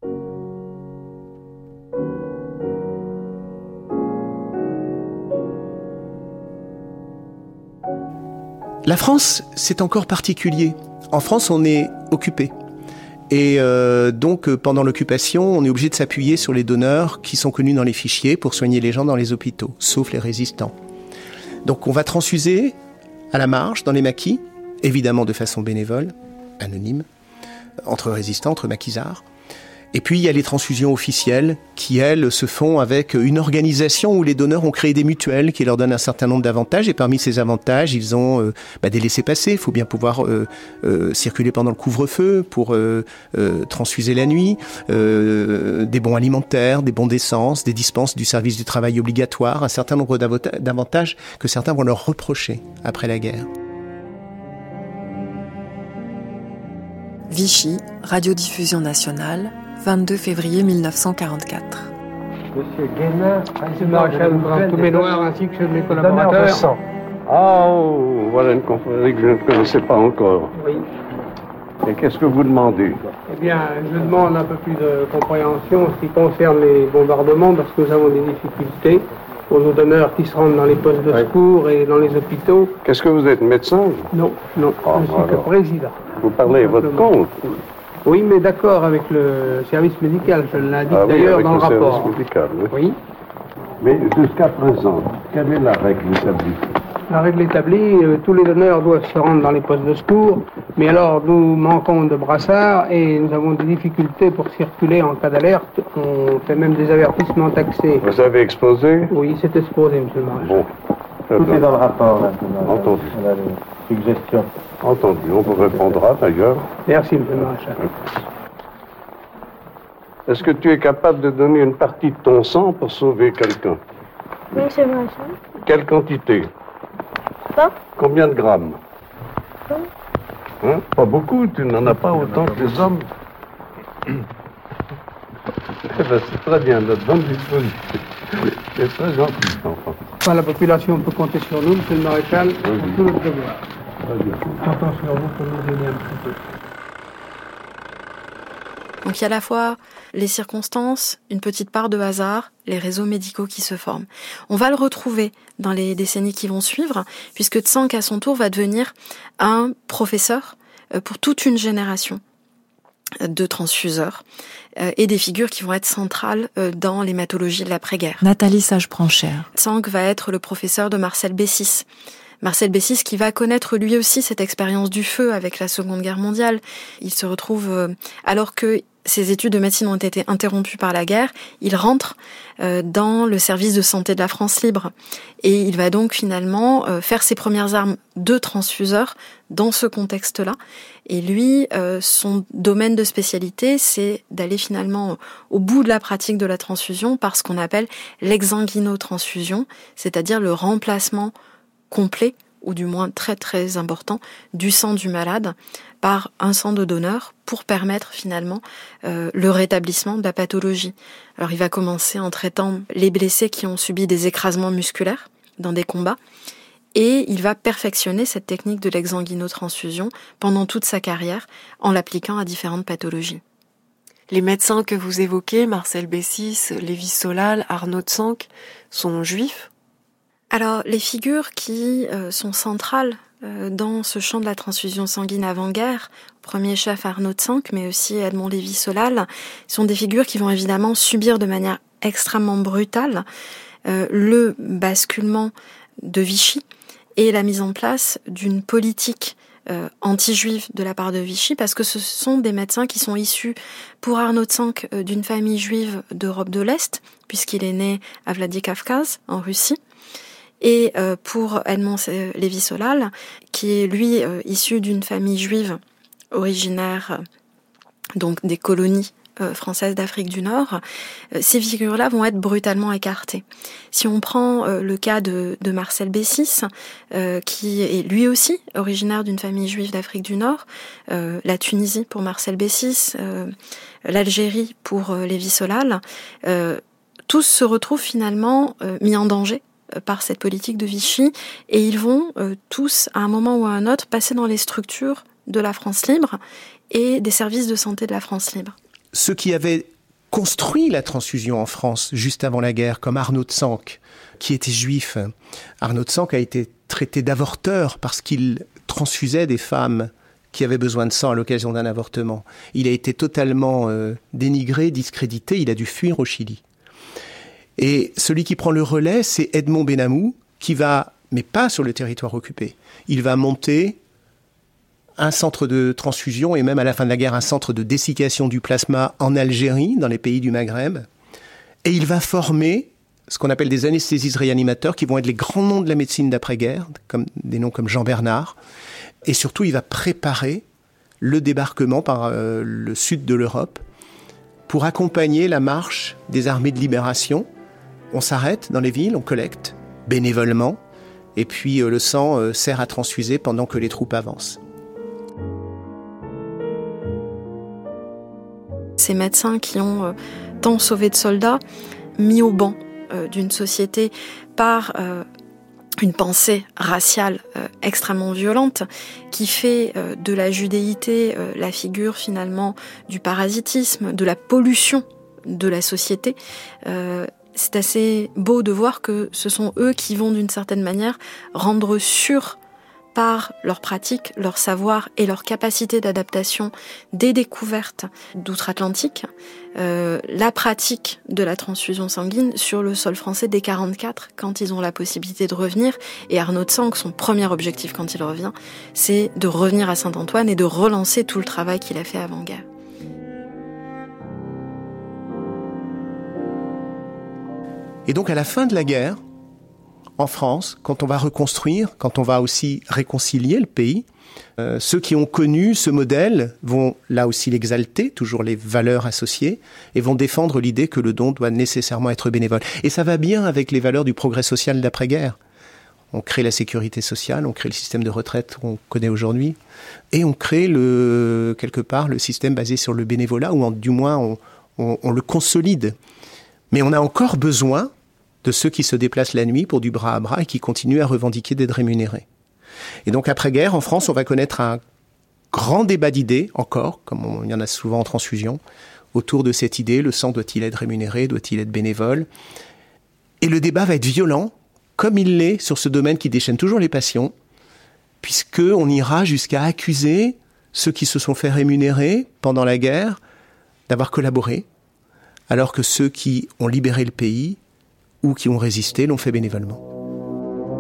La France, c'est encore particulier. En France, on est occupé. Et donc, pendant l'occupation, on est obligé de s'appuyer sur les donneurs qui sont connus dans les fichiers pour soigner les gens dans les hôpitaux, sauf les résistants. Donc, on va transfuser à la marge, dans les maquis, évidemment de façon bénévole, anonyme, entre résistants, entre maquisards. Et puis, il y a les transfusions officielles qui, elles, se font avec une organisation où les donneurs ont créé des mutuelles qui leur donnent un certain nombre d'avantages. Et parmi ces avantages, ils ont des laissez-passer. Il faut bien pouvoir circuler pendant le couvre-feu pour transfuser la nuit, des bons alimentaires, des bons d'essence, des dispenses du service du travail obligatoire, un certain nombre d'avantages que certains vont leur reprocher après la guerre. Vichy, radiodiffusion nationale, 22 février 1944. Monsieur Guénin, le maréchal Brun-Touménoir ainsi que mes collaborateurs. Ah, oh, voilà une confrérie que je ne connaissais pas encore. Oui. Et qu'est-ce que vous demandez? Eh bien, je demande un peu plus de compréhension en ce qui concerne les bombardements parce que nous avons des difficultés pour nos donneurs qui se rendent dans les postes de secours et dans les hôpitaux. Qu'est-ce que vous êtes, médecin? Non, je suis que président. Vous parlez à votre compte? Oui, mais d'accord avec le service médical, je l'indique d'ailleurs dans le rapport. Service médical, oui. Mais jusqu'à présent, quelle est la règle établie? La règle établie, tous les donneurs doivent se rendre dans les postes de secours, mais alors nous manquons de brassards et nous avons des difficultés pour circuler en cas d'alerte. On fait même des avertissements taxés. Vous avez exposé? Oui, c'est exposé, monsieur le maréchal. Bon. Tout est dans le rapport, là. Entendu. Suggestion. Entendu. On vous répondra d'ailleurs. Merci, monsieur le maréchal. Est-ce que tu es capable de donner une partie de ton sang pour sauver quelqu'un? Oui, monsieur le maréchal. Quelle quantité? Pas. Combien de grammes? Pas. Hein? Pas beaucoup, tu n'en as pas autant que les hommes. Eh ben, c'est très bien, de bonne disposition. C'est très gentil, enfant. Enfin, la population peut compter sur nous, monsieur le maréchal, pour tout notre devoir. Comptons sur vous pour nous aider un petit peu. Donc il y a à la fois les circonstances, une petite part de hasard, les réseaux médicaux qui se forment. On va le retrouver dans les décennies qui vont suivre, puisque Tsang, à son tour, va devenir un professeur pour toute une génération de transfuseurs et des figures qui vont être centrales dans l'hématologie de l'après-guerre. Nathalie Sage-Pranchère. Tsang va être le professeur de Marcel Bessis. Marcel Bessis qui va connaître lui aussi cette expérience du feu avec la Seconde Guerre mondiale. Il se retrouve, alors que ses études de médecine ont été interrompues par la guerre, il rentre dans le service de santé de la France libre. Et il va donc finalement faire ses premières armes de transfuseur dans ce contexte-là. Et lui, son domaine de spécialité, c'est d'aller finalement au bout de la pratique de la transfusion par ce qu'on appelle l'exsanguinotransfusion, c'est-à-dire le remplacement complet, ou du moins très très important, du sang du malade par un sang de donneur pour permettre finalement le rétablissement de la pathologie. Alors il va commencer en traitant les blessés qui ont subi des écrasements musculaires dans des combats, et il va perfectionner cette technique de l'exsanguinotransfusion pendant toute sa carrière en l'appliquant à différentes pathologies. Les médecins que vous évoquez, Marcel Bessis, Lévi Solal, Arnaud Tsank, sont juifs? Alors, les figures qui sont centrales dans ce champ de la transfusion sanguine avant-guerre, premier chef Arnaud Tsank, mais aussi Edmond Lévi Solal, sont des figures qui vont évidemment subir de manière extrêmement brutale le basculement de Vichy et la mise en place d'une politique anti-juive de la part de Vichy, parce que ce sont des médecins qui sont issus, pour Arnaud Tsank, d'une famille juive d'Europe de l'Est, puisqu'il est né à Vladikavkaz, en Russie. Et pour Edmond Lévi Solal, qui est lui issu d'une famille juive originaire donc des colonies françaises d'Afrique du Nord, ces figures-là vont être brutalement écartées. Si on prend le cas de Marcel Bessis, qui est lui aussi originaire d'une famille juive d'Afrique du Nord, la Tunisie pour Marcel Bessis, l'Algérie pour Lévi Solal, tous se retrouvent finalement mis en danger par cette politique de Vichy, et ils vont tous, à un moment ou à un autre, passer dans les structures de la France libre et des services de santé de la France libre. Ceux qui avaient construit la transfusion en France juste avant la guerre, comme Arnaud Tsank, qui était juif. Arnaud Tsank a été traité d'avorteur parce qu'il transfusait des femmes qui avaient besoin de sang à l'occasion d'un avortement. Il a été totalement dénigré, discrédité, il a dû fuir au Chili. Et celui qui prend le relais, c'est Edmond Benamou, qui va, mais pas sur le territoire occupé, il va monter un centre de transfusion et même à la fin de la guerre un centre de dessiccation du plasma en Algérie, dans les pays du Maghreb. Et il va former ce qu'on appelle des anesthésistes réanimateurs qui vont être les grands noms de la médecine d'après-guerre, comme des noms comme Jean Bernard. Et surtout, il va préparer le débarquement par le sud de l'Europe pour accompagner la marche des armées de libération. On s'arrête dans les villes, on collecte bénévolement, et puis le sang sert à transfuser pendant que les troupes avancent. Ces médecins qui ont tant sauvé de soldats, mis au banc d'une société par une pensée raciale extrêmement violente, qui fait de la judéité la figure finalement du parasitisme, de la pollution de la société. C'est assez beau de voir que ce sont eux qui vont d'une certaine manière rendre sûr par leur pratique, leur savoir et leur capacité d'adaptation des découvertes d'outre-Atlantique, la pratique de la transfusion sanguine sur le sol français dès 1944, quand ils ont la possibilité de revenir. Et Arnaud Tsank, son premier objectif quand il revient, c'est de revenir à Saint-Antoine et de relancer tout le travail qu'il a fait avant-guerre. Et donc à la fin de la guerre, en France, quand on va reconstruire, quand on va aussi réconcilier le pays, ceux qui ont connu ce modèle vont là aussi l'exalter, toujours les valeurs associées, et vont défendre l'idée que le don doit nécessairement être bénévole. Et ça va bien avec les valeurs du progrès social d'après-guerre. On crée la sécurité sociale, on crée le système de retraite qu'on connaît aujourd'hui, et on crée quelque part le système basé sur le bénévolat, ou du moins on le consolide. Mais on a encore besoin de ceux qui se déplacent la nuit pour du bras à bras et qui continuent à revendiquer d'être rémunérés. Et donc après-guerre, en France, on va connaître un grand débat d'idées, encore, comme il y en a souvent en transfusion, autour de cette idée, le sang doit-il être rémunéré, doit-il être bénévole? Et le débat va être violent, comme il l'est sur ce domaine qui déchaîne toujours les passions, puisqu'on ira jusqu'à accuser ceux qui se sont fait rémunérer pendant la guerre d'avoir collaboré, alors que ceux qui ont libéré le pays ou qui ont résisté l'ont fait bénévolement.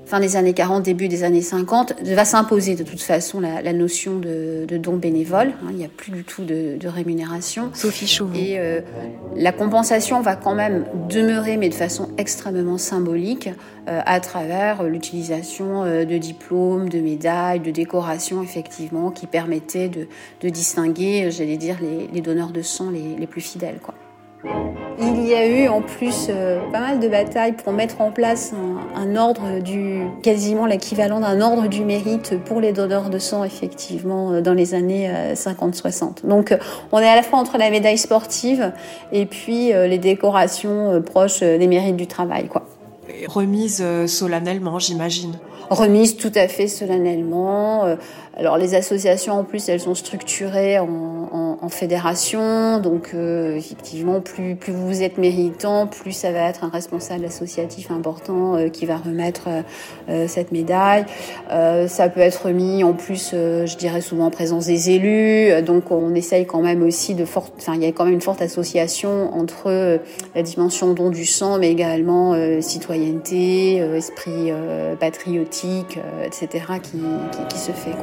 fin des années 40, début des années 50, va s'imposer de toute façon la notion de don bénévole. Il n'y a plus du tout de rémunération. Sophie Chauveau. Et la compensation va quand même demeurer, mais de façon extrêmement symbolique, à travers l'utilisation de diplômes, de médailles, de décorations, effectivement, qui permettaient de distinguer, j'allais dire, les donneurs de sang les plus fidèles, quoi. Il y a eu en plus pas mal de batailles pour mettre en place un ordre quasiment l'équivalent d'un ordre du mérite pour les donneurs de sang, effectivement, dans les années 50-60. Donc on est à la fois entre la médaille sportive et puis les décorations proches des mérites du travail, quoi. Remise solennellement, j'imagine. Remise tout à fait solennellement. Alors les associations en plus elles sont structurées en fédération, donc effectivement plus vous êtes méritant, plus ça va être un responsable associatif important qui va remettre cette médaille. Ça peut être remis en plus, je dirais souvent en présence des élus, donc on essaye quand même aussi il y a quand même une forte association entre la dimension don du sang, mais également citoyenneté, esprit patriotique, etc. qui se fait, quoi.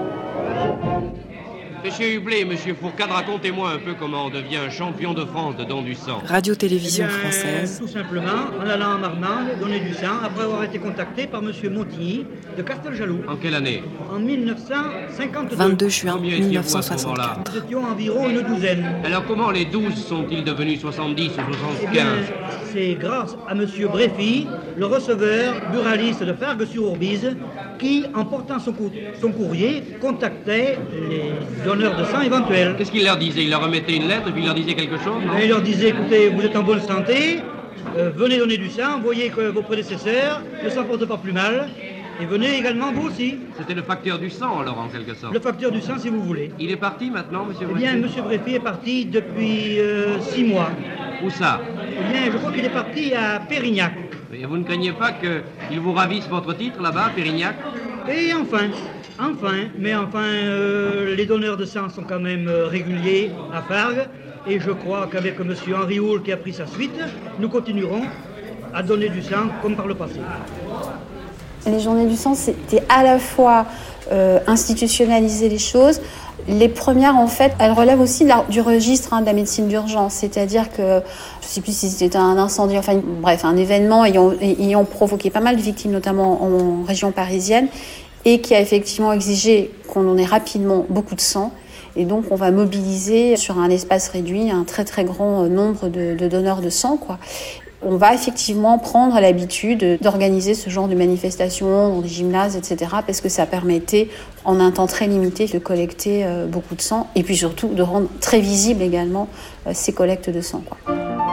Monsieur Hublé, monsieur Fourcade, racontez-moi un peu comment on devient champion de France de don du sang. Radio-télévision française. Tout simplement, en allant en Marmande, donner du sang, après avoir été contacté par monsieur Montigny de Casteljaloux. En quelle année? En 1952. 22 juin Combien étiez-vous à ce moment-là? 1964. Nous étions environ une douzaine. Alors comment les 12 sont-ils devenus 70 ou 75? Eh bien, c'est grâce à monsieur Bréfy, le receveur buraliste de Fargues-sur-Ourbise, qui, en portant son courrier, contactait les donneurs de sang éventuels. Qu'est-ce qu'il leur disait? Il leur remettait une lettre et puis il leur disait quelque chose, non? Il leur disait, écoutez, vous êtes en bonne santé, venez donner du sang, voyez que vos prédécesseurs ne s'en portent pas plus mal, et venez également vous aussi. C'était le facteur du sang, alors, en quelque sorte. Le facteur du sang, si vous voulez. Il est parti maintenant, monsieur Bréfy? Eh bien, monsieur Bréfy est parti depuis 6 mois. Où ça? Eh bien, je crois qu'il est parti à Pérignac. Et vous ne craignez pas qu'il vous ravisse votre titre, là-bas, à Pérignac? Et enfin, les donneurs de sang sont quand même réguliers à Fargues, et je crois qu'avec monsieur Henri Houle qui a pris sa suite, nous continuerons à donner du sang comme par le passé. Les journées du sang, c'était à la fois institutionnaliser les choses. Les premières, en fait, elles relèvent aussi du registre de la médecine d'urgence. C'est-à-dire que, je ne sais plus si c'était un incendie, enfin, bref, un événement ayant provoqué pas mal de victimes, notamment en région parisienne, et qui a effectivement exigé qu'on en ait rapidement beaucoup de sang. Et donc, on va mobiliser sur un espace réduit un très très grand nombre de donneurs de sang, quoi. On va effectivement prendre l'habitude d'organiser ce genre de manifestations dans des gymnases, etc., parce que ça permettait, en un temps très limité, de collecter beaucoup de sang, et puis surtout de rendre très visible également ces collectes de sang, quoi.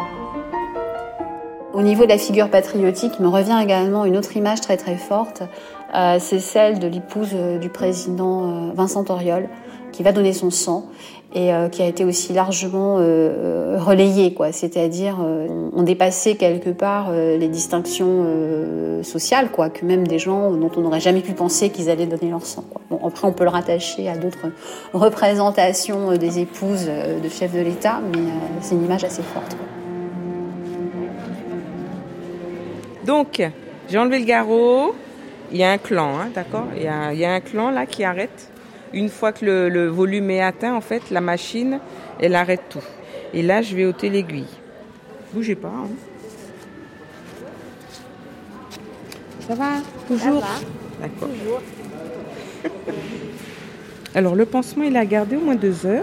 Au niveau de la figure patriotique, il me revient également une autre image très très forte, c'est celle de l'épouse du président Vincent Auriol, qui va donner son sang et qui a été aussi largement relayée, quoi. C'est-à-dire, on dépassait quelque part les distinctions sociales, quoi, que même des gens dont on n'aurait jamais pu penser qu'ils allaient donner leur sang, quoi. Bon, après, on peut le rattacher à d'autres représentations des épouses de chefs de l'État, mais c'est une image assez forte, quoi. Donc, j'ai enlevé le garrot. Il y a un clan, hein, d'accord? Il y a un clan là qui arrête. Une fois que le volume est atteint, en fait, la machine, elle arrête tout. Et là, je vais ôter l'aiguille. Bougez pas. Hein. Ça va? Toujours? Ça va. D'accord. Toujours. Alors, le pansement, il a gardé au moins 2 heures.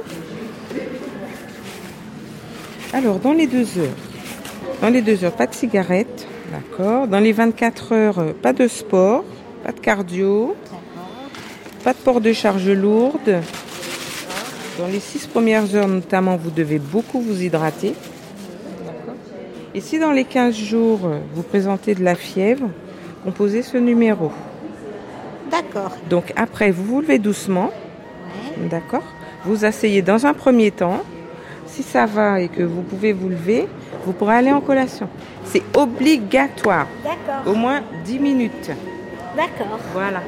Alors, dans les 2 heures, pas de cigarette. D'accord. Dans les 24 heures, pas de sport, pas de cardio. Pas de port de charge lourde. Dans les 6 premières heures notamment, vous devez beaucoup vous hydrater. Et si dans les 15 jours, vous présentez de la fièvre, composez ce numéro. D'accord. Donc après, vous vous levez doucement. Ouais. D'accord. Vous asseyez dans un premier temps. Si ça va et que vous pouvez vous lever, vous pourrez aller en collation. C'est obligatoire. D'accord. Au moins 10 minutes. D'accord. Voilà.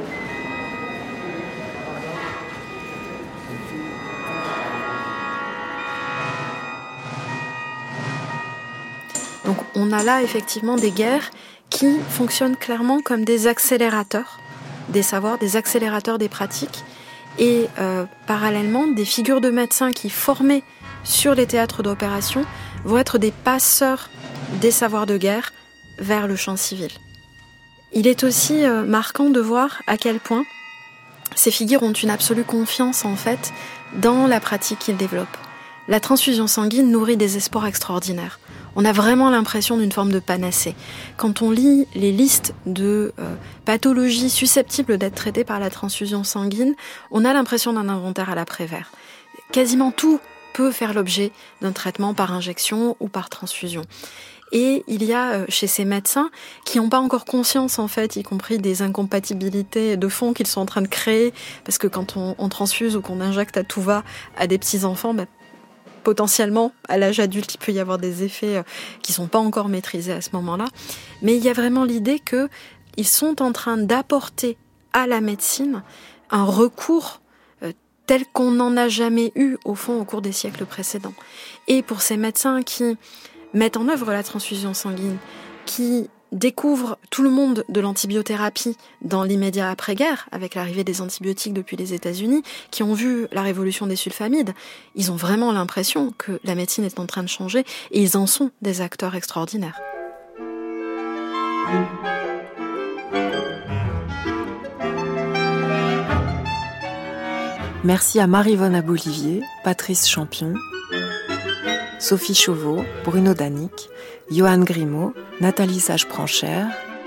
Donc on a là effectivement des guerres qui fonctionnent clairement comme des accélérateurs des savoirs, des accélérateurs des pratiques, et parallèlement, des figures de médecins qui, formés sur les théâtres d'opération, vont être des passeurs des savoirs de guerre vers le champ civil. Il est aussi marquant de voir à quel point ces figures ont une absolue confiance en fait dans la pratique qu'ils développent. La transfusion sanguine nourrit des espoirs extraordinaires. On a vraiment l'impression d'une forme de panacée. Quand on lit les listes de pathologies susceptibles d'être traitées par la transfusion sanguine, on a l'impression d'un inventaire à la Prévert. Quasiment tout peut faire l'objet d'un traitement par injection ou par transfusion. Et il y a chez ces médecins qui n'ont pas encore conscience, en fait, y compris des incompatibilités de fond qu'ils sont en train de créer, parce que quand on transfuse ou qu'on injecte à tout va à des petits-enfants, potentiellement, à l'âge adulte, il peut y avoir des effets qui ne sont pas encore maîtrisés à ce moment-là. Mais il y a vraiment l'idée qu'ils sont en train d'apporter à la médecine un recours tel qu'on n'en a jamais eu, au fond, au cours des siècles précédents. Et pour ces médecins qui mettent en œuvre la transfusion sanguine, qui découvrent tout le monde de l'antibiothérapie dans l'immédiat après-guerre, avec l'arrivée des antibiotiques depuis les États-Unis, qui ont vu la révolution des sulfamides, ils ont vraiment l'impression que la médecine est en train de changer, et ils en sont des acteurs extraordinaires. Merci à Maryvonne Abolivier, Patrice Champion, Sophie Chauveau, Bruno Danick, Johan Grimaud, Nathalie Sage-Pranchère,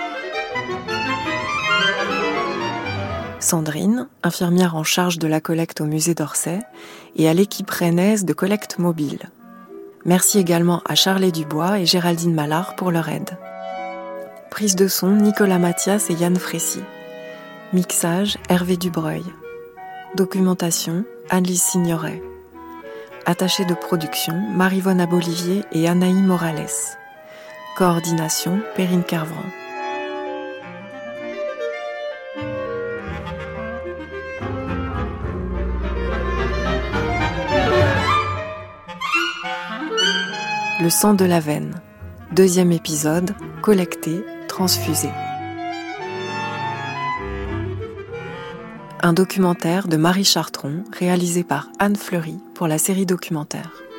Sandrine, infirmière en charge de la collecte au musée d'Orsay, et à l'équipe rennaise de collecte mobile. Merci également à Charlet Dubois et Géraldine Mallard pour leur aide. Prise de son, Nicolas Mathias et Yann Frécy. Mixage, Hervé Dubreuil. Documentation, Anne-Lise Signoret. Attachée de production, Maryvonne Abolivier et Anaï Morales. Coordination, Perrine Carvran. Le sang de la veine. 2e épisode, collecté, transfusé. Un documentaire de Marie Chartron, réalisé par Anne Fleury pour la série documentaire.